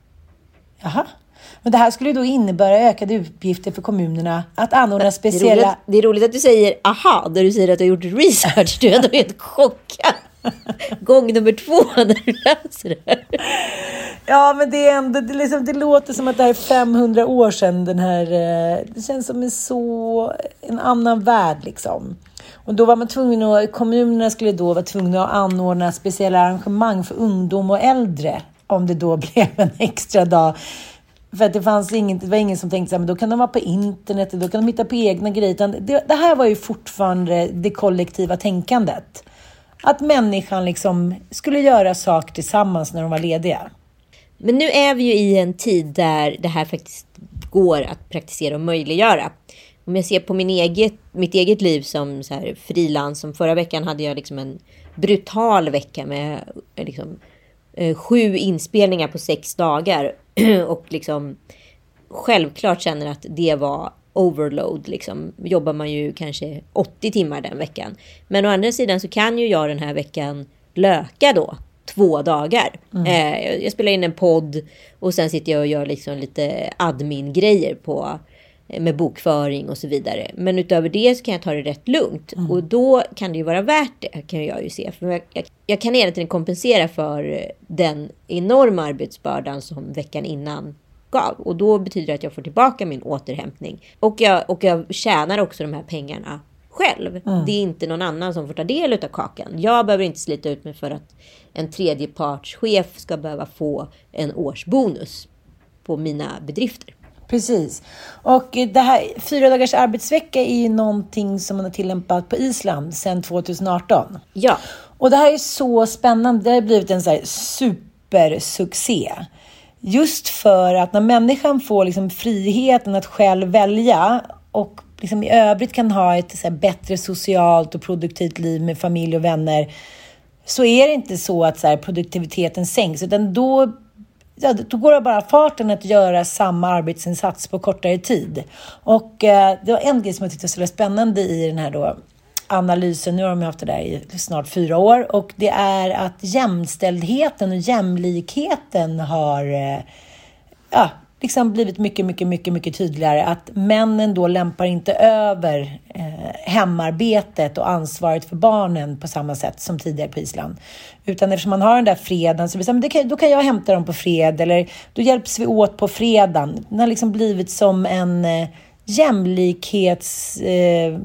A: Jaha. Men det här skulle då innebära ökade uppgifter för kommunerna att anordna speciella...
B: Det är roligt, det är roligt att du säger aha, när du säger att du har gjort research. Du är ändå helt chockad. Gång nummer två när du läser det här.
A: Ja, men det är ändå, det, liksom, det låter som att det här är femhundra år sedan den här, det känns som en så en annan värld liksom. Och då var man tvungen att, kommunerna skulle då vara tvungna att anordna speciella arrangemang för ungdom och äldre om det då blev en extra dag. För att det fanns ingen, det var ingen som tänkte så här, men då kan de vara på internet, då kan de hitta på egna grejer. Det, det här var ju fortfarande det kollektiva tänkandet. Att människan liksom skulle göra saker tillsammans när de var lediga.
B: Men nu är vi ju i en tid där det här faktiskt går att praktisera och möjliggöra. Om jag ser på min eget, mitt eget liv som så här frilans, som förra veckan hade jag liksom en brutal vecka med liksom, sju inspelningar på sex dagar. Och liksom självklart känner att det var overload. Liksom. Jobbar man ju kanske åttio timmar den veckan. Men å andra sidan så kan ju jag den här veckan löka då två dagar. Mm. Eh, jag spelar in en podd och sen sitter jag och gör liksom lite admin-grejer på, med bokföring och så vidare. Men utöver det så kan jag ta det rätt lugnt. Mm. Och då kan det ju vara värt det, kan jag ju se. För jag, jag, jag kan hela tiden kompensera för den enorma arbetsbördan som veckan innan gav. Och då betyder det att jag får tillbaka min återhämtning. Och jag, och jag tjänar också de här pengarna själv. Mm. Det är inte någon annan som får ta del av kakan. Jag behöver inte slita ut mig för att en tredjepartschef ska behöva få en årsbonus på mina bedrifter.
A: Precis. Och det här fyra dagars arbetsvecka är ju någonting som man har tillämpat på Island sedan tjugoarton.
B: Ja.
A: Och det här är så spännande. Det har blivit en så här supersuccé. Just för att när människan får liksom friheten att själv välja och liksom i övrigt kan ha ett så här bättre socialt och produktivt liv med familj och vänner, så är det inte så att så här produktiviteten sänks, utan då, ja, då går det bara farten att göra samma arbetsinsats på kortare tid. Och eh, det var en grej som jag tyckte var så spännande i den här då analysen. Nu har de haft det där i snart fyra år, och det är att jämställdheten och jämlikheten har eh, ja, liksom blivit mycket, mycket, mycket, mycket tydligare. Att männen då lämpar inte över eh, hemarbetet och ansvaret för barnen på samma sätt som tidigare på Island. Utan eftersom man har den där fredagen så det kan, då kan jag hämta dem på fred, eller då hjälps vi åt på fredagen. Det har liksom blivit som en eh, jämlikhets... Eh,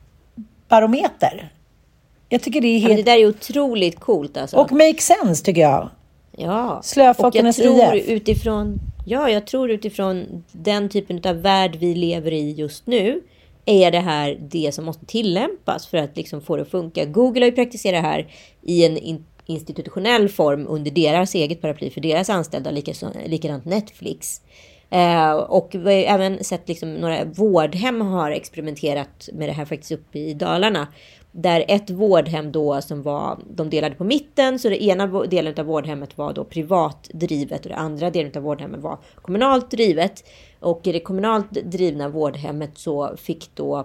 A: barometer. Jag tycker det är helt...
B: Ja, det där är otroligt coolt alltså.
A: Och make sense tycker jag.
B: Ja.
A: Slöfockarnas
B: och jag tror
A: I F.
B: utifrån Ja, jag tror utifrån den typen av värld vi lever i just nu är det här det som måste tillämpas för att liksom få det att funka. Google har ju praktiserat det här i en in- institutionell form under deras eget paraply för deras anställda, likadant Netflix. Eh, och vi har även sett liksom några vårdhem har experimenterat med det här faktiskt uppe i Dalarna. Där ett vårdhem då som var, de delade på mitten, så det ena delen av vårdhemmet var då privat drivet och det andra delen av vårdhemmet var kommunalt drivet. Och i det kommunalt drivna vårdhemmet så fick då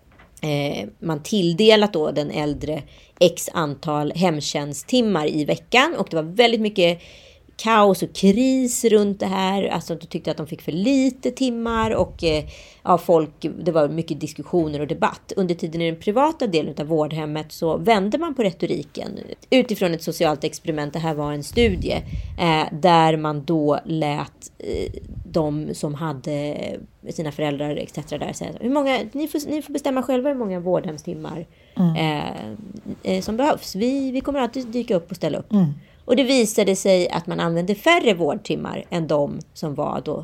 B: eh, man tilldelat då den äldre x antal hemtjänsttimmar i veckan, och det var väldigt mycket kaos och kris runt det här. Alltså de tyckte att de fick för lite timmar och eh, ja, folk, det var mycket diskussioner och debatt. Under tiden i den privata delen av vårdhemmet så vände man på retoriken utifrån ett socialt experiment. Det här var en studie eh, där man då lät eh, de som hade sina föräldrar et cetera där säga hur många, ni får, ni får bestämma själva hur många vårdhemstimmar mm. eh, som behövs. Vi, vi kommer alltid dyka upp och ställa upp. Mm. Och det visade sig att man använde färre vårdtimmar än de som var då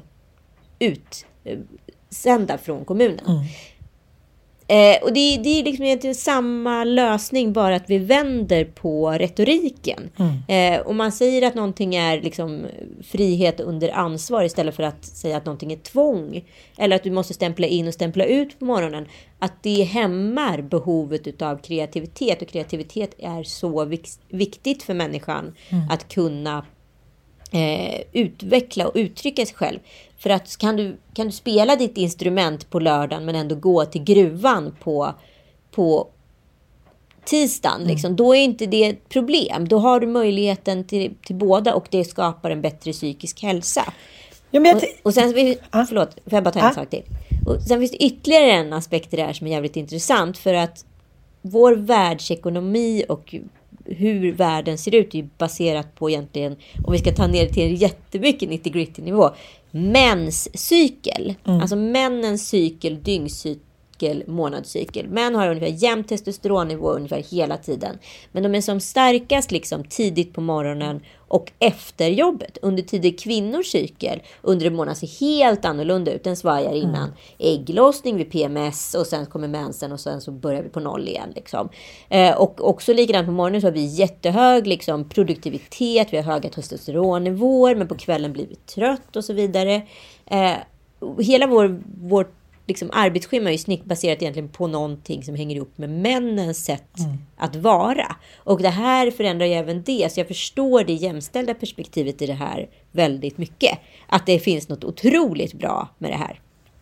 B: utsända från kommunen. Mm. Eh, och det, det är liksom egentligen samma lösning, bara att vi vänder på retoriken. Mm. Eh, och man säger att någonting är liksom frihet under ansvar istället för att säga att någonting är tvång. Eller att du måste stämpla in och stämpla ut på morgonen. Att det hämmar behovet av kreativitet. Och kreativitet är så vik- viktigt för människan mm. att kunna eh, utveckla och uttrycka sig själv. För att kan du, kan du spela ditt instrument på lördagen men ändå gå till gruvan på, på tisdagen, mm. liksom, då är inte det ett problem. Då har du möjligheten till, till båda, och det skapar en bättre psykisk hälsa. Ja, men jag t- och, och sen, ah. förlåt, får jag bara ta en ah. sak till. Och sen finns det ytterligare en aspekt i det här som är jävligt intressant, för att vår världsekonomi och hur världen ser ut är ju baserat på egentligen, om vi ska ta ner det till en jättemycket nitty-gritty nivå, mäns cykel. Mm. Alltså männens cykel, dyngcykel, månadscykel. Män har ungefär jämn testosteronnivå ungefär hela tiden. Men de är som starkast liksom tidigt på morgonen och efter jobbet. Under tiden kvinnors cykel under en månad ser helt annorlunda ut. Den svajar innan mm. ägglossning vid P M S, och sen kommer mensen och sen så börjar vi på noll igen. Liksom. Eh, och också likadant på morgonen så har vi jättehög liksom, produktivitet, vi har höga testosteronnivåer, men på kvällen blir vi trött och så vidare. Eh, hela vår, vår liksom, arbetsschema är ju snyggt baserat egentligen på någonting som hänger ihop med männens sätt mm. att vara. Och det här förändrar ju även det. Så jag förstår det jämställda perspektivet i det här väldigt mycket. Att det finns något otroligt bra med det här.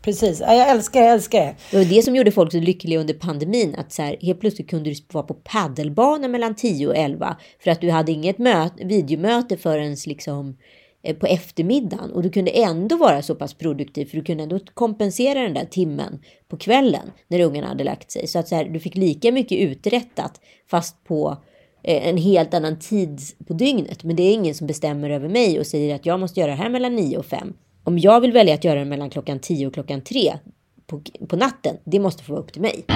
A: Precis. Ja, jag älskar det, jag älskar det.
B: Det var det som gjorde folk så lyckliga under pandemin. Att så här, helt plötsligt kunde du vara på paddelbana mellan tio och elva. För att du hade inget möte, videomöte förrän liksom eh, på eftermiddagen. Och du kunde ändå vara så pass produktiv. För du kunde ändå kompensera den där timmen på kvällen. När ungarna hade lagt sig. Så att så här, du fick lika mycket uträttat. Fast på eh, en helt annan tid på dygnet. Men det är ingen som bestämmer över mig. Och säger att jag måste göra det här mellan nio och fem. Om jag vill välja att göra det mellan klockan tio och klockan tre på, på natten, det måste få vara upp till mig.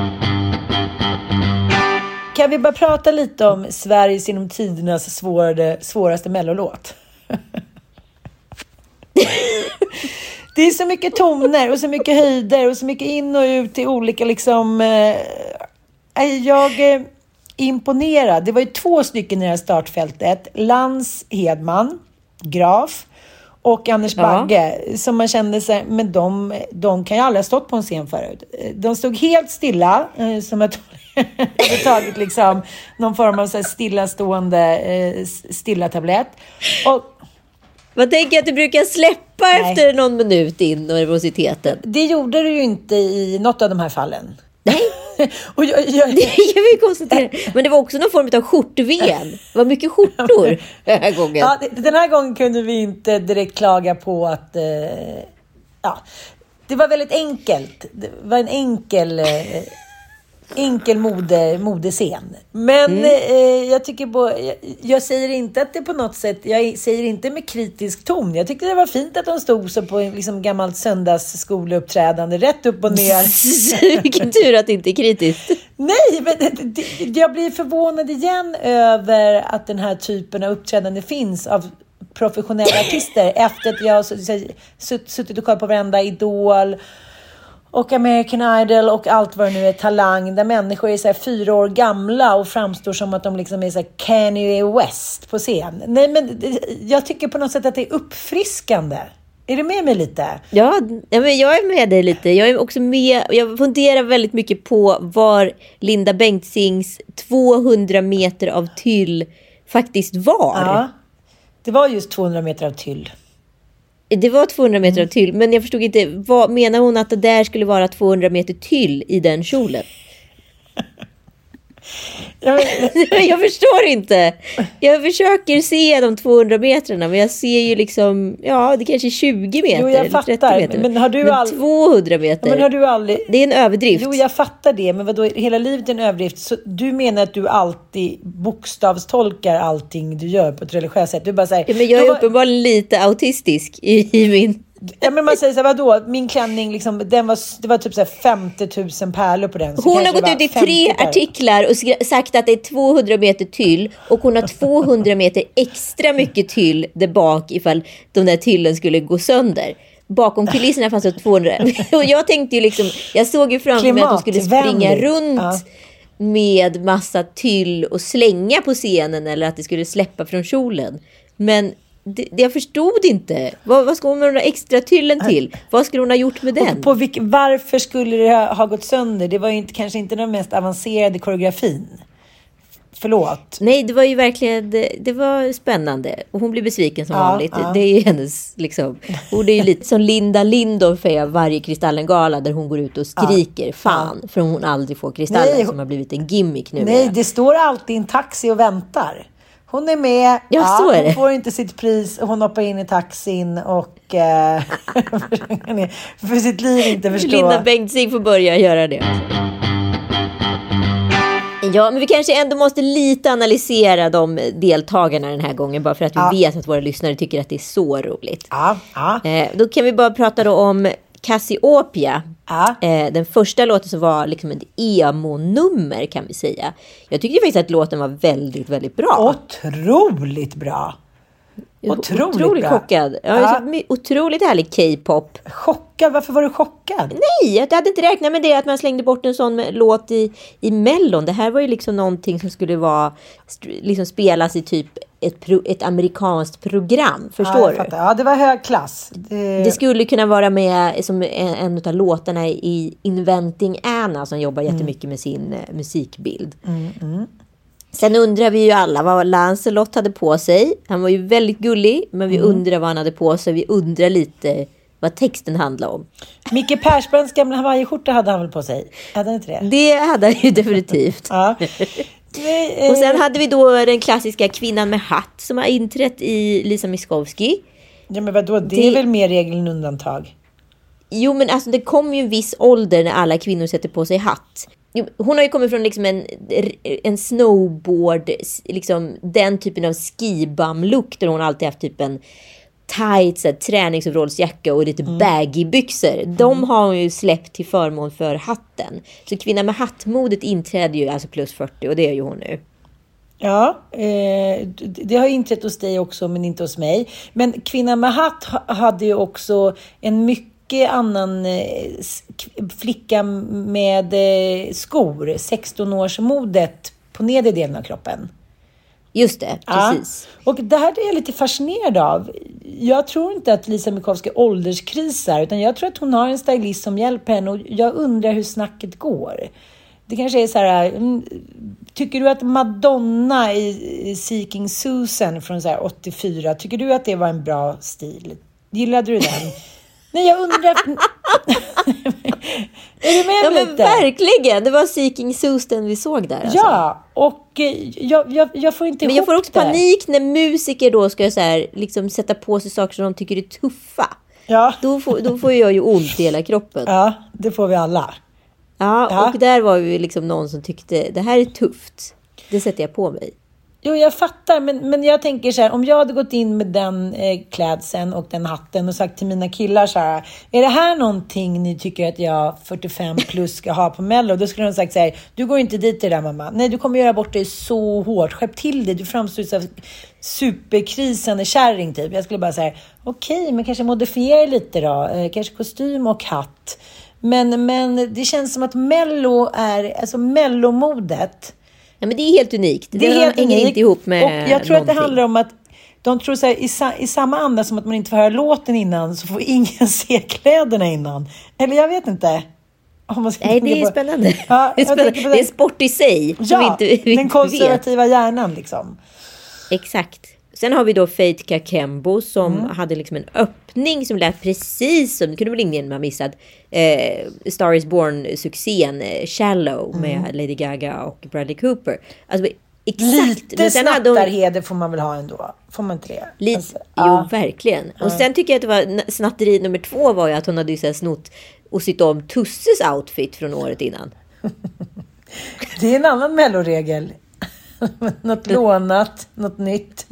A: Kan vi bara prata lite om Sveriges genom tidernas svårade, svåraste mellolåt? Det är så mycket toner och så mycket höjder och så mycket in och ut i olika liksom... Eh, jag är imponerad. Det var ju två stycken i det här startfältet. Lans Hedman, Graf... och Anders Bagge, ja. Som man kände sig, men de, de kan ju aldrig ha stått på en scen förut. De stod helt stilla, eh, som att de hade tagit liksom någon form av så här stillastående eh, stilla tablett. Och
B: vad tänker jag att du brukar släppa nej. Efter någon minut in och nervositeten?
A: Det gjorde du ju inte i något av de här fallen.
B: Nej.
A: Och jag, jag,
B: det kan vi konstatera. Men det var också någon form av skjortven. Det var mycket skjortor den här gången.
A: Ja, den här gången kunde vi inte direkt klaga på att... Eh, ja, det var väldigt enkelt. Det var en enkel... Eh, enkel mode, modescen. Men mm. eh, jag tycker på, jag, jag säger inte att det på något sätt, jag säger inte med kritisk ton. Jag tyckte det var fint att de stod så på liksom gammalt söndagsskoleuppträdande rätt upp och ner.
B: Vilken tur att det inte är kritiskt.
A: Nej, men det, det, jag blir förvånad igen över att den här typen av uppträdande finns av professionella artister efter att jag har suttit och kollat på varenda Idol och American Idol och allt vad det nu är, Talang, där människor är så här fyra år gamla och framstår som att de liksom är så här Kanye West på scen. Nej, men jag tycker på något sätt att det är uppfriskande. Är du med mig lite?
B: Ja, men jag är med dig lite. Jag är också med, jag funderar väldigt mycket på var Linda Bengtzings tvåhundra meter av tyll faktiskt var.
A: Ja, det var just tvåhundra meter av tyll.
B: Det var tvåhundra meter av tyll, men jag förstod inte, vad menar hon att det där skulle vara tvåhundra meter tyll i den kjolen? Jag, jag förstår inte. Jag försöker se de tvåhundra metrarna, men jag ser ju liksom, ja, det kanske är tjugo meter.
A: Jo, jag fattar. trettio meter. Men, har du
B: men
A: all...
B: tvåhundra meter,
A: men har du aldrig...
B: det är en överdrift.
A: Jo, jag fattar det, men vadå, hela livet är en överdrift. Så du menar att du alltid bokstavstolkar allting du gör på ett religiöst sätt? Du bara säger,
B: ja, men jag är
A: var...
B: uppenbarligen lite autistisk i, i min...
A: Ja, men man säger så här, vadå? Min klänning, liksom, den var, det var typ så här femtio tusen pärlor på den. Så
B: hon har gått ut i tre pärlor. Artiklar och skra- sagt att det är tvåhundra meter tyll. Och hon har tvåhundra meter extra mycket tyll där bak ifall de där tyllen skulle gå sönder. Bakom kulisserna fanns det tvåhundra. Och jag tänkte ju liksom, jag såg ju framför mig att hon skulle springa runt ja. med massa tyll och slänga på scenen. Eller att det skulle släppa från kjolen. Men... Det, det jag förstod inte. Vad, vad ska hon med den extra tyllen till? Vad skulle hon ha gjort med den?
A: På vilk, varför skulle det ha, ha gått sönder? Det var ju inte, kanske inte den mest avancerade koreografin. Förlåt.
B: Nej, det var ju verkligen, det, det var spännande. Och hon blir besviken som ja, vanligt. Ja. Det är ju hennes, liksom. Hon är ju lite som Linda Lindorff är varje Kristallengala där hon går ut och skriker ja. fan. Ja. För hon aldrig får kristallen nej, som har blivit en gimmick nu.
A: Nej, det står alltid en taxi och väntar. Hon är med, ja, ja, så är det. Hon får inte sitt pris och hon hoppar in i taxin och eh, för sitt liv inte förstår.
B: Linda Bengtzing får börja göra det. Ja, men vi kanske ändå måste lite analysera de deltagarna den här gången bara för att vi ja. vet att våra lyssnare tycker att det är så roligt.
A: Ja, ja.
B: Eh, då kan vi bara prata då om Cassiopeia.
A: Ja.
B: Eh, den första låten som var liksom ett emo-nummer kan vi säga. Jag tyckte faktiskt att låten var väldigt, väldigt bra.
A: Otroligt bra. Otroligt,
B: otroligt
A: bra.
B: chockad. Ja, ja. Så, otroligt härlig K-pop.
A: Chockad? Varför var du chockad?
B: Nej, jag hade inte räknat med det att man slängde bort en sån låt i, i Mellon. Det här var ju liksom någonting som skulle vara liksom spelas i typ ett, pro, ett amerikanskt program. Förstår
A: ja,
B: du?
A: Ja, det var hög klass. Det...
B: det skulle kunna vara med som en, en av låtarna i Inventing Anna som jobbar jättemycket mm. med sin uh, musikbild.
A: Mm, mm.
B: Sen undrar vi ju alla vad Lancelot hade på sig. Han var ju väldigt gullig, men vi mm. undrar vad han hade på sig. Vi undrar lite vad texten handlar om.
A: Micke Persbrandts gamla hawaiiskjorta hade han väl på sig? Hade han inte det?
B: Det hade han ju definitivt.
A: Ja.
B: Och sen hade vi då den klassiska kvinnan med hatt som har inträtt i Lisa Miskovsky.
A: Ja, men vadå? Det,
B: Det-
A: är väl mer regel än undantag?
B: Jo, men alltså det kom ju en viss ålder när alla kvinnor sätter på sig hatt. Jo, hon har ju kommit från liksom en, en snowboard, liksom den typen av skibam-look där hon alltid haft typ en tight så här, träningsoverallsjacka och lite mm. baggy-byxor. De har hon ju släppt till förmån för hatten. Så kvinnan med hattmodet inträder ju alltså plus fyrtio och det är ju hon nu.
A: Ja, eh, det har inträtt hos dig också men inte hos mig. Men kvinnan med hatt ha- hade ju också en mycket annan eh, s- k- flicka med eh, skor, sexton-årsmodet på nedre delen av kroppen.
B: Just det, precis.
A: Ja. Och det här är jag lite fascinerad av. Jag tror inte att Lisa Miskovsky ålderskrisar, utan jag tror att hon har en stylist som hjälper henne och jag undrar hur snacket går. Det kanske är så här, mm, tycker du att Madonna i Seeking Susan från så här åttiofyra, tycker du att det var en bra stil? Gillade du den? Nej, jag undrar... är du med
B: Ja,
A: lite?
B: men verkligen. Det var Seeking Susan vi såg där. Alltså.
A: Ja, och eh, jag, jag, jag får inte
B: Men
A: ihop
B: jag får också
A: det.
B: panik när musiker då ska så här, liksom sätta på sig saker som de tycker är tuffa.
A: Ja.
B: Då får, då får jag ju ont i hela kroppen. Ja,
A: Ja, det får vi alla. Ja.
B: och där var ju liksom någon som tyckte det här är tufft. Det sätter jag på mig.
A: Jo, jag fattar, men, men jag tänker så här, om jag hade gått in med den eh, klädseln och den hatten och sagt till mina killar så här, är det här någonting ni tycker att jag fyrtiofem plus ska ha på Mello? Då skulle de sagt så här, du går inte dit till det där mamma. Nej, du kommer göra bort dig så hårt. Skärp till dig, du framstår som superkrisande kärring typ. Jag skulle bara säga, okej, okay, men kanske modifiera lite då. Eh, kanske kostym och hatt. Men, men det känns som att Mello är, alltså Mellomodet.
B: Ja, men det är helt unikt. Det,
A: Det är helt
B: hänger
A: unikt.
B: inte ihop med
A: och jag tror
B: någonting.
A: att det handlar om att de tror så här, i, sa, i samma anda som att man inte får höra låten innan så får ingen se kläderna innan. Eller jag vet inte. Om man ska
B: Nej, det
A: tänka
B: är
A: på-
B: spännande.
A: Ja,
B: det, är
A: jag
B: spännande.
A: tänker på
B: det är sport i sig. Som
A: Ja,
B: vi inte, vi
A: den
B: inte
A: konservativa hjärnan liksom.
B: vet. Exakt. Sen har vi då Faith Kakembo som
A: Mm.
B: hade liksom en öppning som lät precis som, det kunde väl ingen ha missat, eh, Star is Born-succén eh, Shallow med Lady Gaga och Bradley Cooper. Alltså exakt.
A: Mm. Lite
B: Men sen hade hon-
A: snattarheder får man väl ha ändå. Får man inte det?
B: Lite,
A: Alltså,
B: jo,
A: ja.
B: verkligen. Och sen tycker jag att det var n- snatteri nummer två var ju att hon hade ju så här snott och sytt om Tusses outfit från året innan.
A: Det är en annan melloregel. Något lånat, något nytt.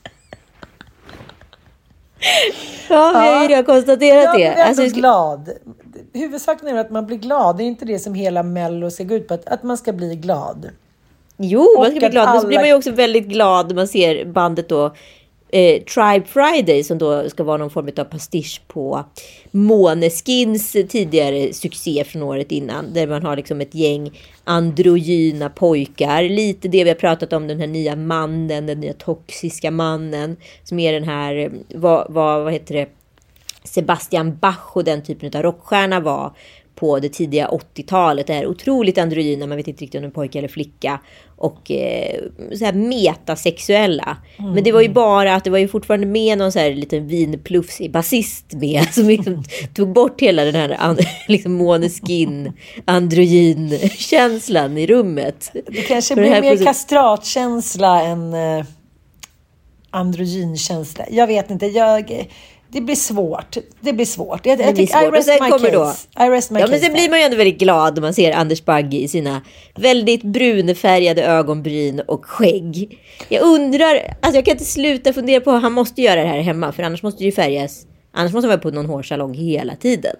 B: Ja, vi har ju redan konstaterat
A: Jag
B: det.
A: blir ändå
B: Alltså, vi ska-
A: glad. Huvudsaken är att man blir glad. Det är inte det som hela Mello ser ut på. Att, att man ska bli glad.
B: Jo, man ska
A: Och
B: bli
A: att
B: glad. Men så
A: alla-
B: blir man ju också väldigt glad när man ser bandet då eh, Tribe Friday som då ska vara någon form av pastisch på Måneskins tidigare succé från året innan. Där man har liksom ett gäng androgyna pojkar. Lite det vi har pratat om, den här nya mannen, den nya toxiska mannen. Som är den här, eh, vad, vad, vad heter det? Sebastian Bach och den typen av rockstjärna var på det tidiga åttiotalet. Det här otroligt androgyna, man vet inte riktigt om det är en pojke eller flicka. Och eh, så här metasexuella. Mm. Men det var ju bara att det var ju fortfarande med någon så här liten vinplufsig basist med. Som liksom tog bort hela den här and- liksom Måneskin androgyn känslan i rummet.
A: Det kanske
B: För
A: blir
B: det här
A: mer
B: proce-
A: kastratkänsla än eh, androgynkänsla. Jag vet inte. Jag, det blir svårt. Det blir svårt. Jag,
B: Det
A: jag
B: blir
A: tycker I
B: svårt. Och
A: rest
B: sen
A: my
B: kommer då-
A: case. I rest my
B: Ja,
A: case
B: men sen
A: där.
B: blir man ju ändå väldigt glad när man ser Anders Bagge i sina väldigt brunfärgade ögonbryn och skägg. Jag undrar, alltså jag kan inte sluta fundera på, han måste göra det här hemma, för annars måste det ju färgas, annars måste han vara på någon hårsalong hela tiden.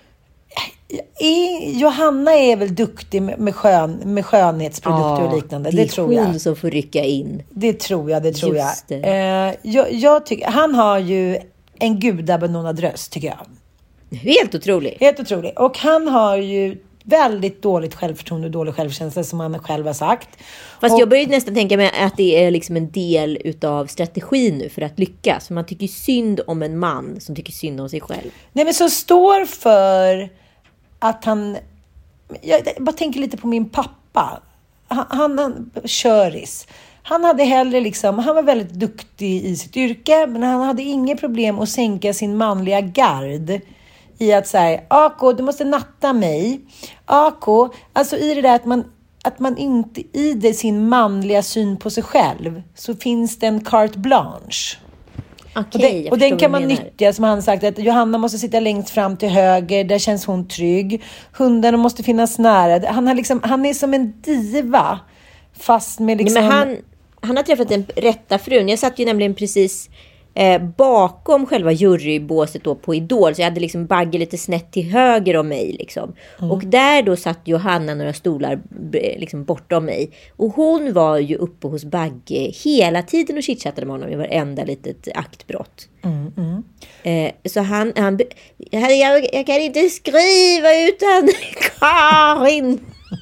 A: I, Johanna är väl duktig med, med, skön, med skönhetsprodukter och liknande. Det,
B: det är
A: tror jag.
B: hon som får rycka in.
A: Det tror jag, det tror
B: Just
A: jag.
B: det.
A: Eh, jag. Jag tycker, han har ju en gudabenådad röst, tycker jag.
B: Helt otroligt.
A: Helt otroligt. Och han har ju väldigt dåligt självförtroende och dålig självkänsla, som han själv har sagt.
B: Fast
A: och,
B: jag börjar ju nästan tänka mig att det är liksom en del utav strategin nu för att lyckas. För man tycker synd om en man som tycker synd om sig själv.
A: Nej, men som står för att han... Jag bara tänker lite på min pappa. Han, han, han köris. Han hade hellre liksom... Han var väldigt duktig i sitt yrke, men han hade inget problem att sänka sin manliga gard i att säga, Ako, du måste natta mig. Ako, alltså i det där att man, att man inte i det sin manliga syn på sig själv, så finns det en carte blanche.
B: Okay,
A: och, det, och den kan man nyttja, som han sagt, att Johanna måste sitta längst fram till höger, där känns hon trygg. Hundarna måste finnas nära. Han, har liksom, han är som en diva, fast med liksom...
B: Nej, men han, han har träffat den rätta frun. Jag satt ju nämligen precis eh, bakom själva jurybåset då på Idol, så jag hade liksom Bagge lite snett till höger om mig liksom. Mm. Och där då satt Johanna några stolar liksom bortom mig, och hon var ju uppe hos Bagge hela tiden och chitchattade med honom i varenda litet aktbrott.
A: Mm, mm.
B: Eh, så han, han jag, jag kan inte skriva utan Karin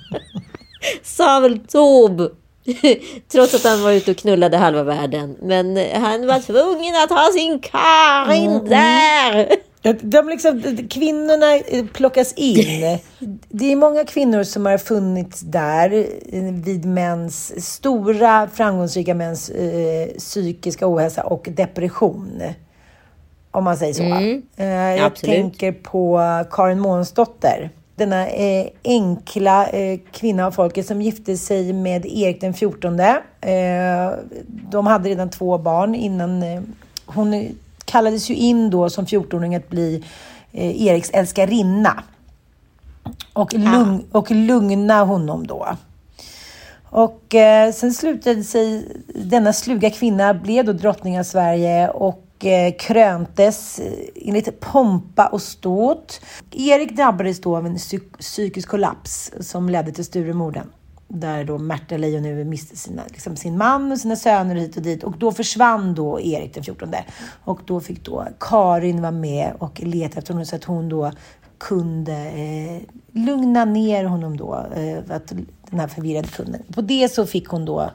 B: sa väl Tob. Trots att han var ute och knullade halva världen. Men han var tvungen att ha sin Karin mm. där.
A: De liksom, kvinnorna plockas in. Det är många kvinnor som har funnits där vid mäns, stora framgångsrika mäns eh, psykiska ohälsa och depression. Om man säger så. Mm. Eh, jag Absolut. tänker på Karin Månsdotter. Denna eh, enkla eh, kvinna av folket som gifte sig med Erik den fjortonde. Eh, de hade redan två barn innan. Eh, hon kallades ju in då som fjortonåring att bli eh, Eriks älskarinna. Och, lugn, och lugna honom då. Och eh, sen slutade sig denna sluga kvinna, blev då drottning av Sverige och kröntes enligt pompa och ståt. Erik drabbades då av en psyk- psykisk kollaps som ledde till Sturemorden. Där då Märta Lejon nu miste sina, liksom sin man och sina söner hit och dit. Och då försvann då Erik den fjortonde. Och då fick då Karin vara med och leta efter honom, så att hon då kunde eh, lugna ner honom då. Eh, att den här förvirrade kunden. På det så fick hon då...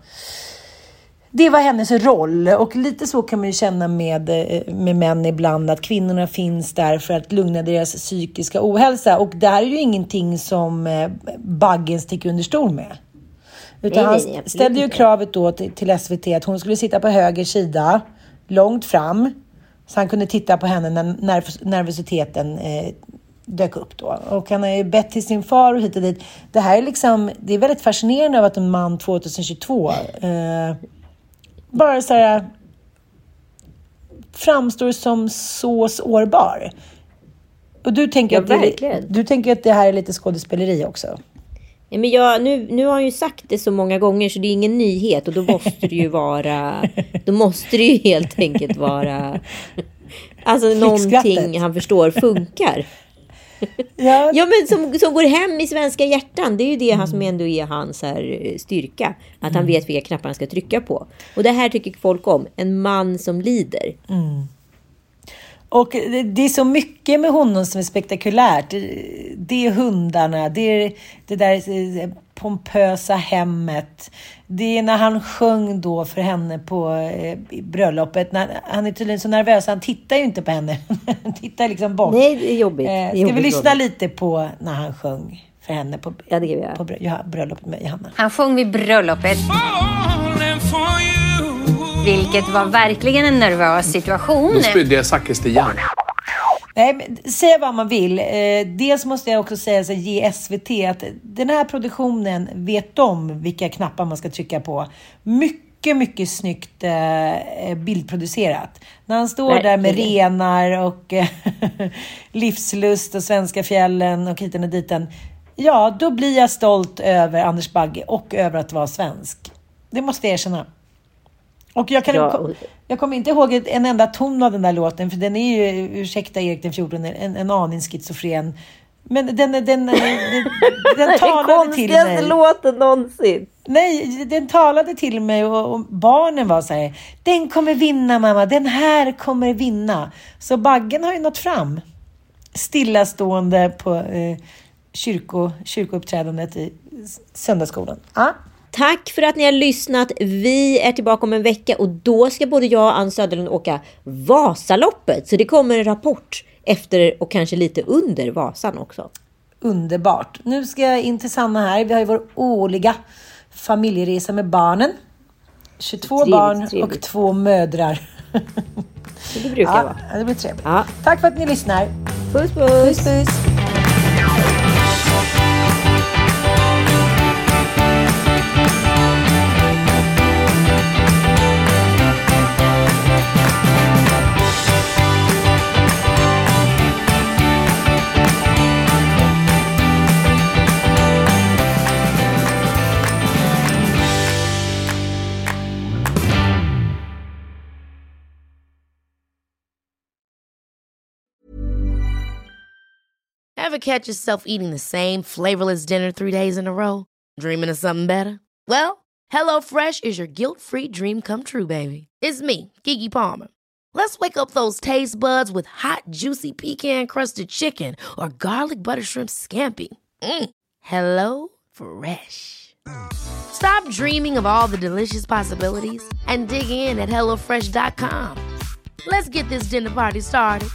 A: Det var hennes roll, och lite så kan man ju känna med, med män ibland, att kvinnorna finns där för att lugna deras psykiska ohälsa. Och det här är ju ingenting som Baggen sticker under stol med. Utan nej, nej, han ställde ju kravet då till, till S V T att hon skulle sitta på höger sida, långt fram, så han kunde titta på henne när nerv- nervositeten eh, dök upp då. Och han har ju bett till sin far och hit och dit. Det här är liksom, det är väldigt fascinerande av att en man tjugohundratjugotvå eh, bara så här framstår som så sårbar. Och du tänker, ja, att det, du tänker att det här är lite skådespeleri också?
B: Ja, men jag, nu, nu har jag ju sagt det så många gånger, så det är ingen nyhet. Och då måste det ju vara... Då måste det ju helt enkelt vara... Alltså någonting han förstår funkar. Ja, ja, men som, som går hem i svenska hjärtan. Det är ju det mm. som ändå är hans här styrka. Att mm. han vet vilka knappar han ska trycka på. Och det här tycker folk om. En man som lider.
A: Mm. Och det, det är så mycket med honom som är spektakulärt. Det är hundarna. Det är det där pompösa hemmet. Det är när han sjöng då för henne på eh, bröllopet. När, han är tydligen så nervös. Han tittar ju inte på henne. Han tittar liksom bort.
B: Nej, det är jobbigt. Eh,
A: ska
B: det är jobbigt,
A: vi lyssna
B: jobbigt.
A: lite på när han sjöng för henne på,
B: ja, det gör jag.
A: på brö- ja, bröllopet med Johanna?
E: Han sjöng vid bröllopet. Vilket var verkligen en nervös situation.
F: Då spydde jag sakristian.
A: Nej, men säga vad man vill. Eh, dels måste jag också säga så, ge S V T att den här produktionen vet om vilka knappar man ska trycka på. Mycket, mycket snyggt eh, bildproducerat. När han står Nej, där med det. renar och eh, livslust och svenska fjällen och hiten och diten. Ja, då blir jag stolt över Anders Bagge och över att vara svensk. Det måste jag erkänna. Och jag, kan, ja. jag kommer inte ihåg en enda ton av den där låten, för den är ju, ursäkta Erik den fjortonde, en, en aning schizofren. Men den, den, den, den, den talade till mig.
B: Den låten någonsin.
A: Nej, den talade till mig och, och barnen var så här: den kommer vinna mamma, den här kommer vinna. Så Baggen har ju nått fram. Stillastående på eh, kyrko, kyrkouppträdandet i söndagsskolan. Ja.
B: Tack för att ni har lyssnat. Vi är tillbaka om en vecka och då ska både jag och Ann Söderlund åka Vasaloppet. Så det kommer en rapport efter och kanske lite under Vasan också.
A: Underbart. Nu ska jag in till Sanna här. Vi har ju vår årliga familjeresa med barnen. tjugotvå trevligt, barn trevligt. Och två mödrar.
B: Det brukar
A: ja,
B: vara.
A: Det blir trevligt.
B: Ja.
A: Tack för att ni lyssnar.
B: Puss puss!
F: Puss puss!
C: Ever catch yourself eating the same flavorless dinner three days in a row? Dreaming of something better? Well, HelloFresh is your guilt-free dream come true, baby. It's me, Keke Palmer. Let's wake up those taste buds with hot, juicy pecan-crusted chicken or garlic butter shrimp scampi. Mm. Hello Fresh. Stop dreaming of all the delicious possibilities and dig in at hello fresh dot com. Let's get this dinner party started.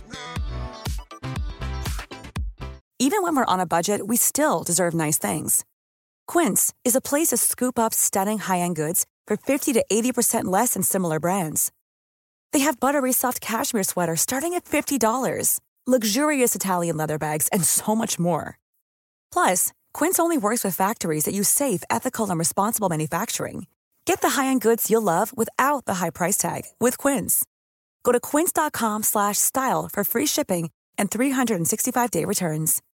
F: Even when we're on a budget, we still deserve nice things. Quince is a place to scoop up stunning high-end goods for fifty to eighty percent less than similar brands. They have buttery soft cashmere sweaters starting at fifty dollars, luxurious Italian leather bags, and so much more. Plus, Quince only works with factories that use safe, ethical, and responsible manufacturing. Get the high-end goods you'll love without the high price tag with Quince. Go to quince dot com slash style for free shipping and three sixty-five day returns.